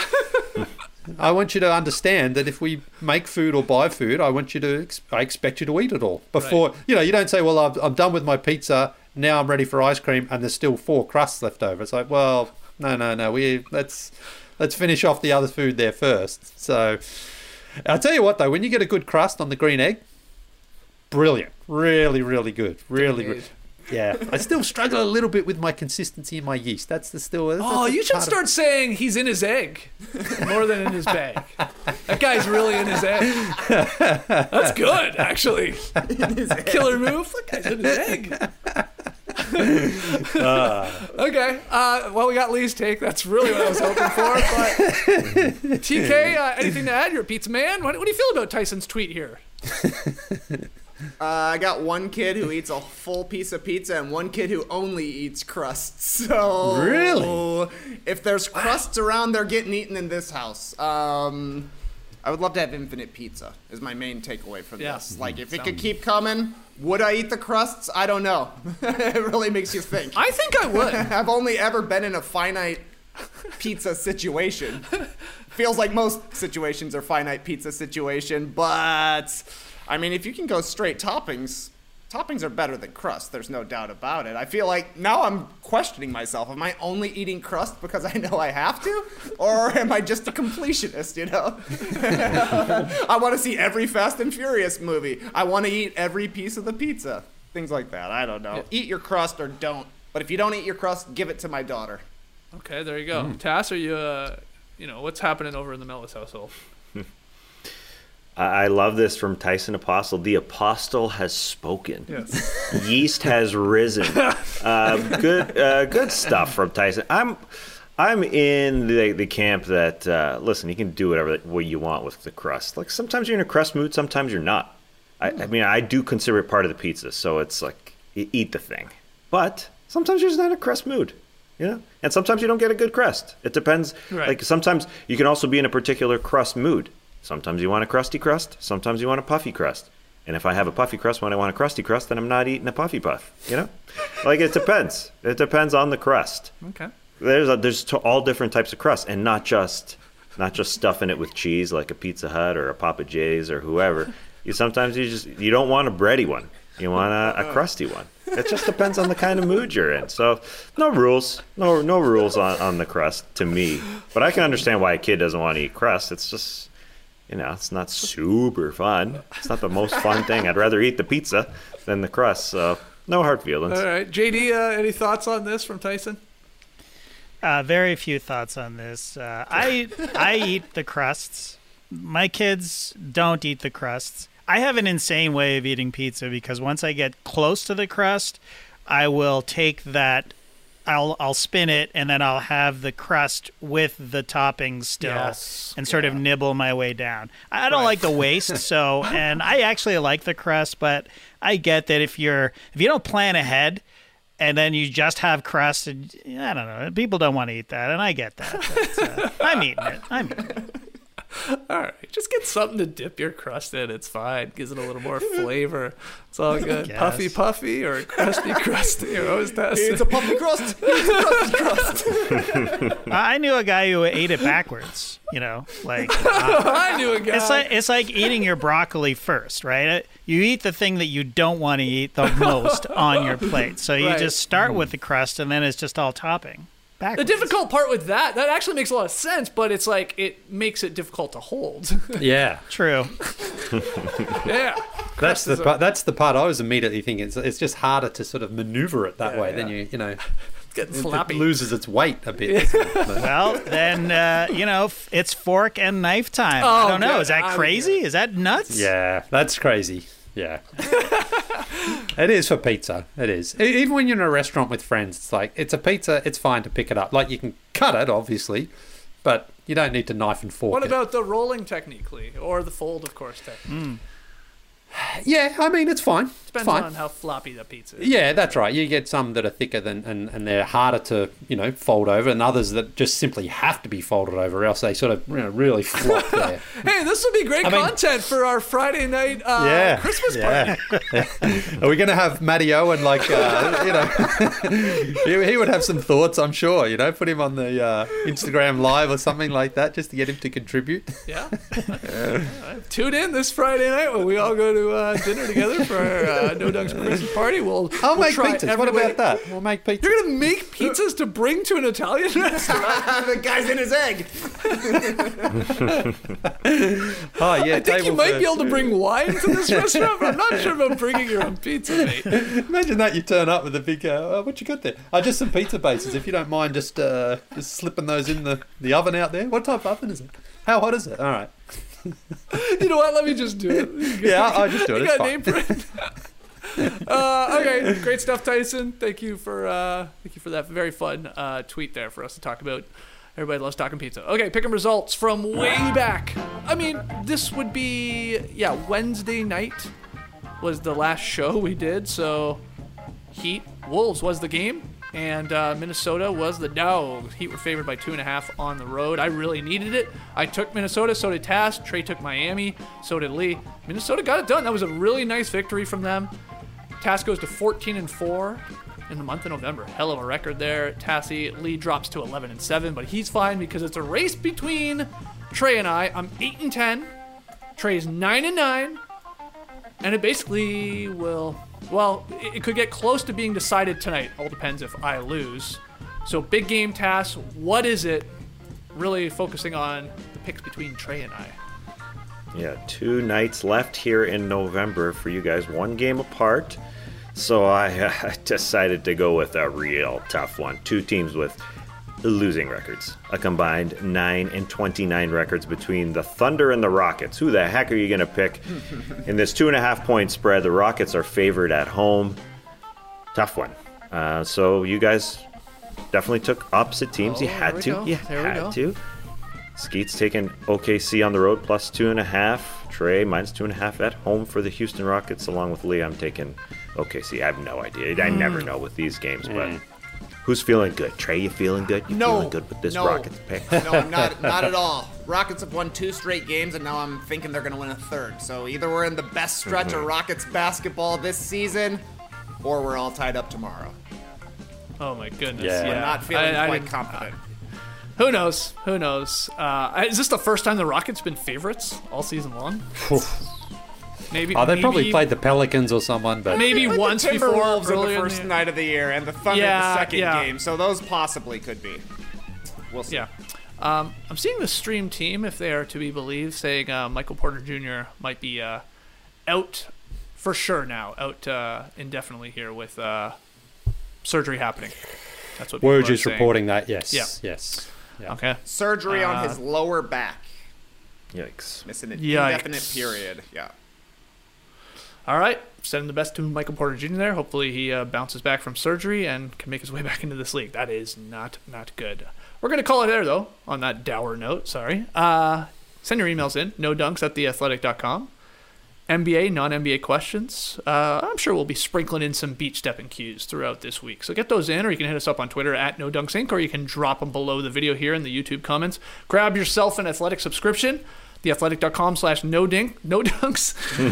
Speaker 4: I want you to understand that if we make food or buy food, I expect you to eat it all before, right. You don't say, well, I'm done with my pizza, now I'm ready for ice cream, and there's still 4 crusts left over. It's like, well, no, let's finish off the other food there first. So I'll tell you what though, when you get a good crust on the green egg, brilliant, really, really good, really good. Yeah, I still struggle a little bit with my consistency in my yeast. That's
Speaker 3: you should start saying he's in his egg more than in his bag. That guy's really in his egg. That's good, actually. Killer move. That guy's in his egg. Okay. Well, we got Lee's take. That's really what I was hoping for. But TK, anything to add? You're a pizza man. What do you feel about Tyson's tweet here?
Speaker 5: I got one kid who eats a full piece of pizza and one kid who only eats crusts. So
Speaker 4: really,
Speaker 5: if there's crusts around, they're getting eaten in this house. I would love to have infinite pizza is my main takeaway from this. Like, if it could keep coming, would I eat the crusts? I don't know. It really makes you think.
Speaker 3: I think I would.
Speaker 5: I've only ever been in a finite pizza situation. Feels like most situations are finite pizza situation, but I mean, if you can go straight toppings are better than crust. There's no doubt about it. I feel like now I'm questioning myself. Am I only eating crust because I know I have to? Or am I just a completionist, I want to see every Fast and Furious movie. I want to eat every piece of the pizza. Things like that. I don't know. Yeah. Eat your crust or don't. But if you don't eat your crust, give it to my daughter.
Speaker 3: Okay, there you go. Tass, are you, what's happening over in the Mellis household?
Speaker 6: I love this from Tyson Apostle. The apostle has spoken.
Speaker 3: Yes.
Speaker 6: Yeast has risen. Good stuff from Tyson. I'm in the camp that listen, you can do what you want with the crust. Like, sometimes you're in a crust mood, sometimes you're not. I mean, I do consider it part of the pizza, so it's like you eat the thing. But sometimes you're just not in a crust mood. And sometimes you don't get a good crust. It depends. Right. Like, sometimes you can also be in a particular crust mood. Sometimes you want a crusty crust. Sometimes you want a puffy crust. And if I have a puffy crust when I want a crusty crust, then I'm not eating a puffy puff. Like, it depends. It depends on the crust.
Speaker 3: Okay.
Speaker 6: There's all different types of crust, and not just stuffing it with cheese like a Pizza Hut or a Papa J's or whoever. You don't want a bready one. You want a crusty one. It just depends on the kind of mood you're in. So no rules on the crust to me. But I can understand why a kid doesn't want to eat crust. It's just, it's not super fun. It's not the most fun thing. I'd rather eat the pizza than the crust. So no hard feelings.
Speaker 3: All right, JD, any thoughts on this from Tyson?
Speaker 17: Very few thoughts on this. I eat the crusts. My kids don't eat the crusts. I have an insane way of eating pizza because once I get close to the crust, I will take that, I'll spin it, and then I'll have the crust with the toppings still and sort of nibble my way down. I don't like the waste, and I actually like the crust, but I get that if you don't plan ahead and then you just have crust, and I don't know, people don't want to eat that, and I get that. But, I'm eating it.
Speaker 3: All right, just get something to dip your crust in. It's fine. Gives it a little more flavor. It's all good. Puffy or crusty. Or always
Speaker 5: it's a puffy crust. It's a crusty crust.
Speaker 17: I knew a guy who ate it backwards.
Speaker 3: I knew a guy.
Speaker 17: It's like eating your broccoli first, right? You eat the thing that you don't want to eat the most on your plate. So you just start with the crust, and then it's just all topping. Backwards.
Speaker 3: The difficult part with that actually makes a lot of sense, but it's like it makes it difficult to hold.
Speaker 4: Yeah.
Speaker 17: True.
Speaker 3: Yeah.
Speaker 4: That's the part I was immediately thinking. It's just harder to sort of maneuver it that way. Then
Speaker 3: getting floppy.
Speaker 4: It loses its weight a bit.
Speaker 17: Well, then, it's fork and knife time.
Speaker 3: Oh,
Speaker 17: I don't know. Is that crazy? Is that nuts?
Speaker 4: Yeah, that's crazy. Yeah. It is for pizza. It is. Even when you're in a restaurant with friends, it's like, it's a pizza, it's fine to pick it up. Like, you can cut it, obviously, but you don't need to knife and fork it.
Speaker 3: What about the rolling technique, Lee? Or the fold, of course, technique?
Speaker 4: Yeah, I mean, it's fine.
Speaker 3: Depends on how floppy the pizza is.
Speaker 4: Yeah, that's right. You get some that are thicker than and they're harder to, fold over, and others that just simply have to be folded over, or else they sort of really flop there.
Speaker 3: Hey, this would be great content for our Friday night Christmas party.
Speaker 4: Yeah. Are we going to have Matty Owen, he would have some thoughts, I'm sure, put him on the Instagram Live or something like that, just to get him to contribute.
Speaker 3: Yeah. Tune in this Friday night when we all go to dinner together for our No Dunks Christmas party.
Speaker 4: I'll make pizzas. What about that? We'll make pizzas.
Speaker 3: You're going to make pizzas to bring to an Italian restaurant?
Speaker 5: The guy's in his egg.
Speaker 4: Oh, yeah.
Speaker 3: I think you might be able to bring wine to this restaurant, but I'm not sure about bringing your own pizza, mate.
Speaker 4: Imagine that you turn up with a big, what you got there? Just some pizza bases, if you don't mind just slipping those in the oven out there. What type of oven is it? How hot is it? All right.
Speaker 3: You know what? Let me just do it.
Speaker 4: Yeah, I'll just do it.
Speaker 3: You got an apron. Okay, great stuff, Tyson. Thank you for that very fun tweet there for us to talk about. Everybody loves talking pizza. Okay, picking results from way back. I mean, this would be Wednesday night was the last show we did. So Heat Wolves was the game. And Minnesota was the dog. Heat were favored by 2.5 on the road. I really needed it. I took Minnesota, so did Tass. Trey took Miami, so did Lee. Minnesota got it done. That was a really nice victory from them. Tass goes to 14-4 in the month of November. Hell of a record there. Tassie, Lee drops to 11-7, but he's fine because it's a race between Trey and I. I'm 8-10. Trey's 9-9. And it basically will... Well, it could get close to being decided tonight. All depends if I lose. So big game task. What is it? Really focusing on the picks between Trey and I.
Speaker 6: Yeah, 2 nights left here in November for you guys. 1 game apart. So I decided to go with a real tough one. 2 teams with losing records. A combined 9-29 records between the Thunder and the Rockets. Who the heck are you going to pick in this 2.5-point spread? The Rockets are favored at home. Tough one. So you guys definitely took opposite teams. You had to. You had to. Skeet's taking OKC on the road plus 2.5. Trey minus 2.5 at home for the Houston Rockets. Along with Lee, I'm taking OKC. I have no idea. I never know with these games, but... Who's feeling good? Trey, you feeling good? You feeling good with this Rockets pick?
Speaker 5: No, I'm not at all. Rockets have won 2 straight games, and now I'm thinking they're going to win a 3rd. So either we're in the best stretch of Rockets basketball this season, or we're all tied up tomorrow.
Speaker 3: Oh my goodness.
Speaker 4: Yeah.
Speaker 5: I'm not feeling quite confident.
Speaker 3: Who knows? Who knows? Is this the first time the Rockets been favorites all season long? Maybe.
Speaker 4: They probably played the Pelicans or someone, but
Speaker 3: maybe once
Speaker 5: the
Speaker 3: before.
Speaker 5: Timberwolves are the first night of the year, and the Thunder the second game. So those possibly could be. We'll see.
Speaker 3: Yeah. I'm seeing the stream team, if they are to be believed, saying Michael Porter Jr. might be out for sure now, out indefinitely here with surgery happening. That's what
Speaker 4: Woj is
Speaker 3: saying.
Speaker 4: reporting that. Yes.
Speaker 3: Yeah.
Speaker 4: Yes. Yeah.
Speaker 3: Okay.
Speaker 5: Surgery on his lower back.
Speaker 6: Yikes.
Speaker 5: Missing an indefinite period. Yeah.
Speaker 3: All right. Sending the best to Michael Porter Jr. there. Hopefully he bounces back from surgery and can make his way back into this league. That is not good. We're going to call it there, though, on that dour note. Sorry. Send your emails in. nodunks@theathletic.com. NBA, non-NBA questions. I'm sure we'll be sprinkling in some beach stepping cues throughout this week. So get those in, or you can hit us up on Twitter @NoDunksInc, or you can drop them below the video here in the YouTube comments. Grab yourself an Athletic subscription. theathletic.com/nodink. No dunks.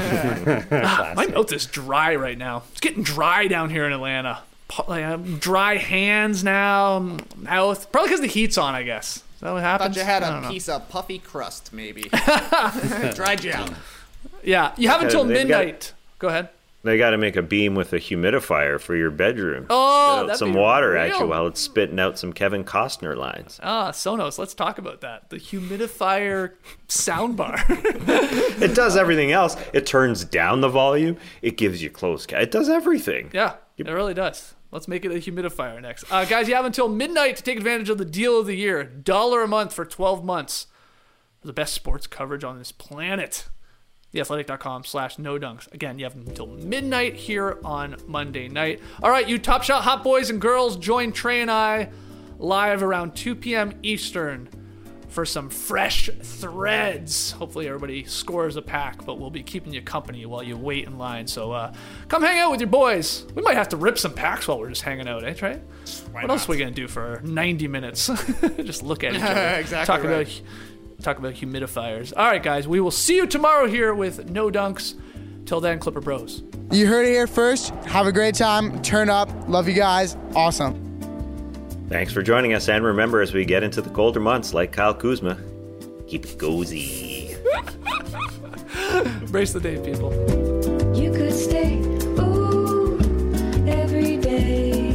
Speaker 3: My mouth is dry right now. It's getting dry down here in Atlanta. Dry hands now, mouth. Probably because the heat's on, I guess. Is that what happens?
Speaker 5: Thought you had a piece of puffy crust, maybe. Dried you out.
Speaker 3: Yeah, you have until midnight. Go ahead.
Speaker 6: They got to make a beam with a humidifier for your bedroom.
Speaker 3: Oh,
Speaker 6: that'd some water at you while it's spitting out some Kevin Costner lines.
Speaker 3: Sonos, let's talk about that. The humidifier soundbar.
Speaker 6: It does everything else. It turns down the volume. It gives you closed. It does everything.
Speaker 3: Yeah, it really does. Let's make it a humidifier next. Guys, you have until midnight to take advantage of the deal of the year. $1 a month for 12 months. For the best sports coverage on this planet. theathletic.com/nodunks. Again, you have until midnight here on Monday night. All right, you Top Shot hot boys and girls, join Trey and I live around 2 p.m. Eastern for some fresh threads. Hopefully everybody scores a pack, but we'll be keeping you company while you wait in line. So come hang out with your boys. We might have to rip some packs while we're just hanging out, Trey? What else are we going to do for 90 minutes? Just look at each other.
Speaker 5: Exactly.
Speaker 3: Talk about humidifiers. All right, guys, we will see you tomorrow here with No Dunks. Till then, Clipper Bros.
Speaker 18: You heard it here first. Have a great time. Turn up. Love you guys. Awesome.
Speaker 6: Thanks for joining us, and remember, as we get into the colder months, like Kyle Kuzma, keep it cozy.
Speaker 3: Brace the day, people.
Speaker 19: You could stay, ooh, every day,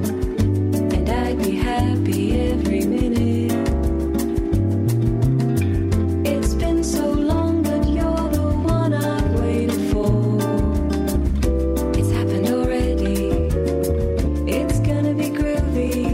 Speaker 19: and I'd be happy every minute. It's been so long, but you're the one I've waited for. It's happened already. It's gonna be groovy.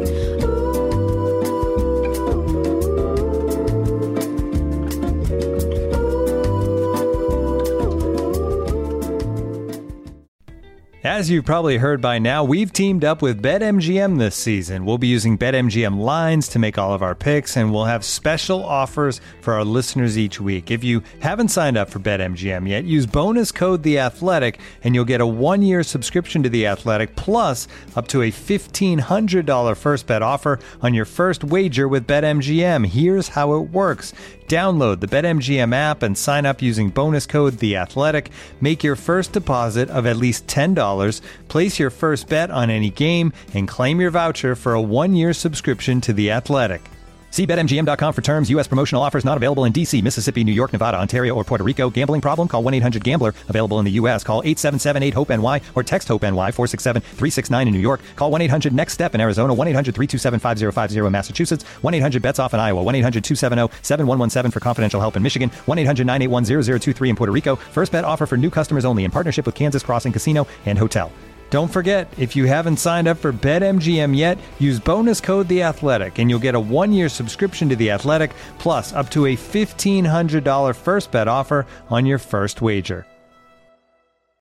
Speaker 14: As you've probably heard by now, we've teamed up with BetMGM this season. We'll be using BetMGM lines to make all of our picks, and we'll have special offers for our listeners each week. If you haven't signed up for BetMGM yet, use bonus code THEATHLETIC, and you'll get a 1-year subscription to The Athletic, plus up to a $1,500 first bet offer on your first wager with BetMGM. Here's how it works. Download the BetMGM app and sign up using bonus code THEATHLETIC. Make your first deposit of at least $10. Place your first bet on any game and claim your voucher for a 1-year subscription to The Athletic. See BetMGM.com for terms. U.S. promotional offers not available in D.C., Mississippi, New York, Nevada, Ontario, or Puerto Rico. Gambling problem? Call 1-800-GAMBLER. Available in the U.S. Call 877-8-HOPE-NY or text HOPE-NY 467-369 in New York. Call 1-800-NEXT-STEP in Arizona. 1-800-327-5050 in Massachusetts. 1-800-BETS-OFF in Iowa. 1-800-270-7117 for confidential help in Michigan. 1-800-981-0023 in Puerto Rico. First bet offer for new customers only in partnership with Kansas Crossing Casino and Hotel. Don't forget, if you haven't signed up for BetMGM yet, use bonus code THEATHLETIC, and you'll get a 1-year subscription to The Athletic, plus up to a $1,500 first bet offer on your first wager.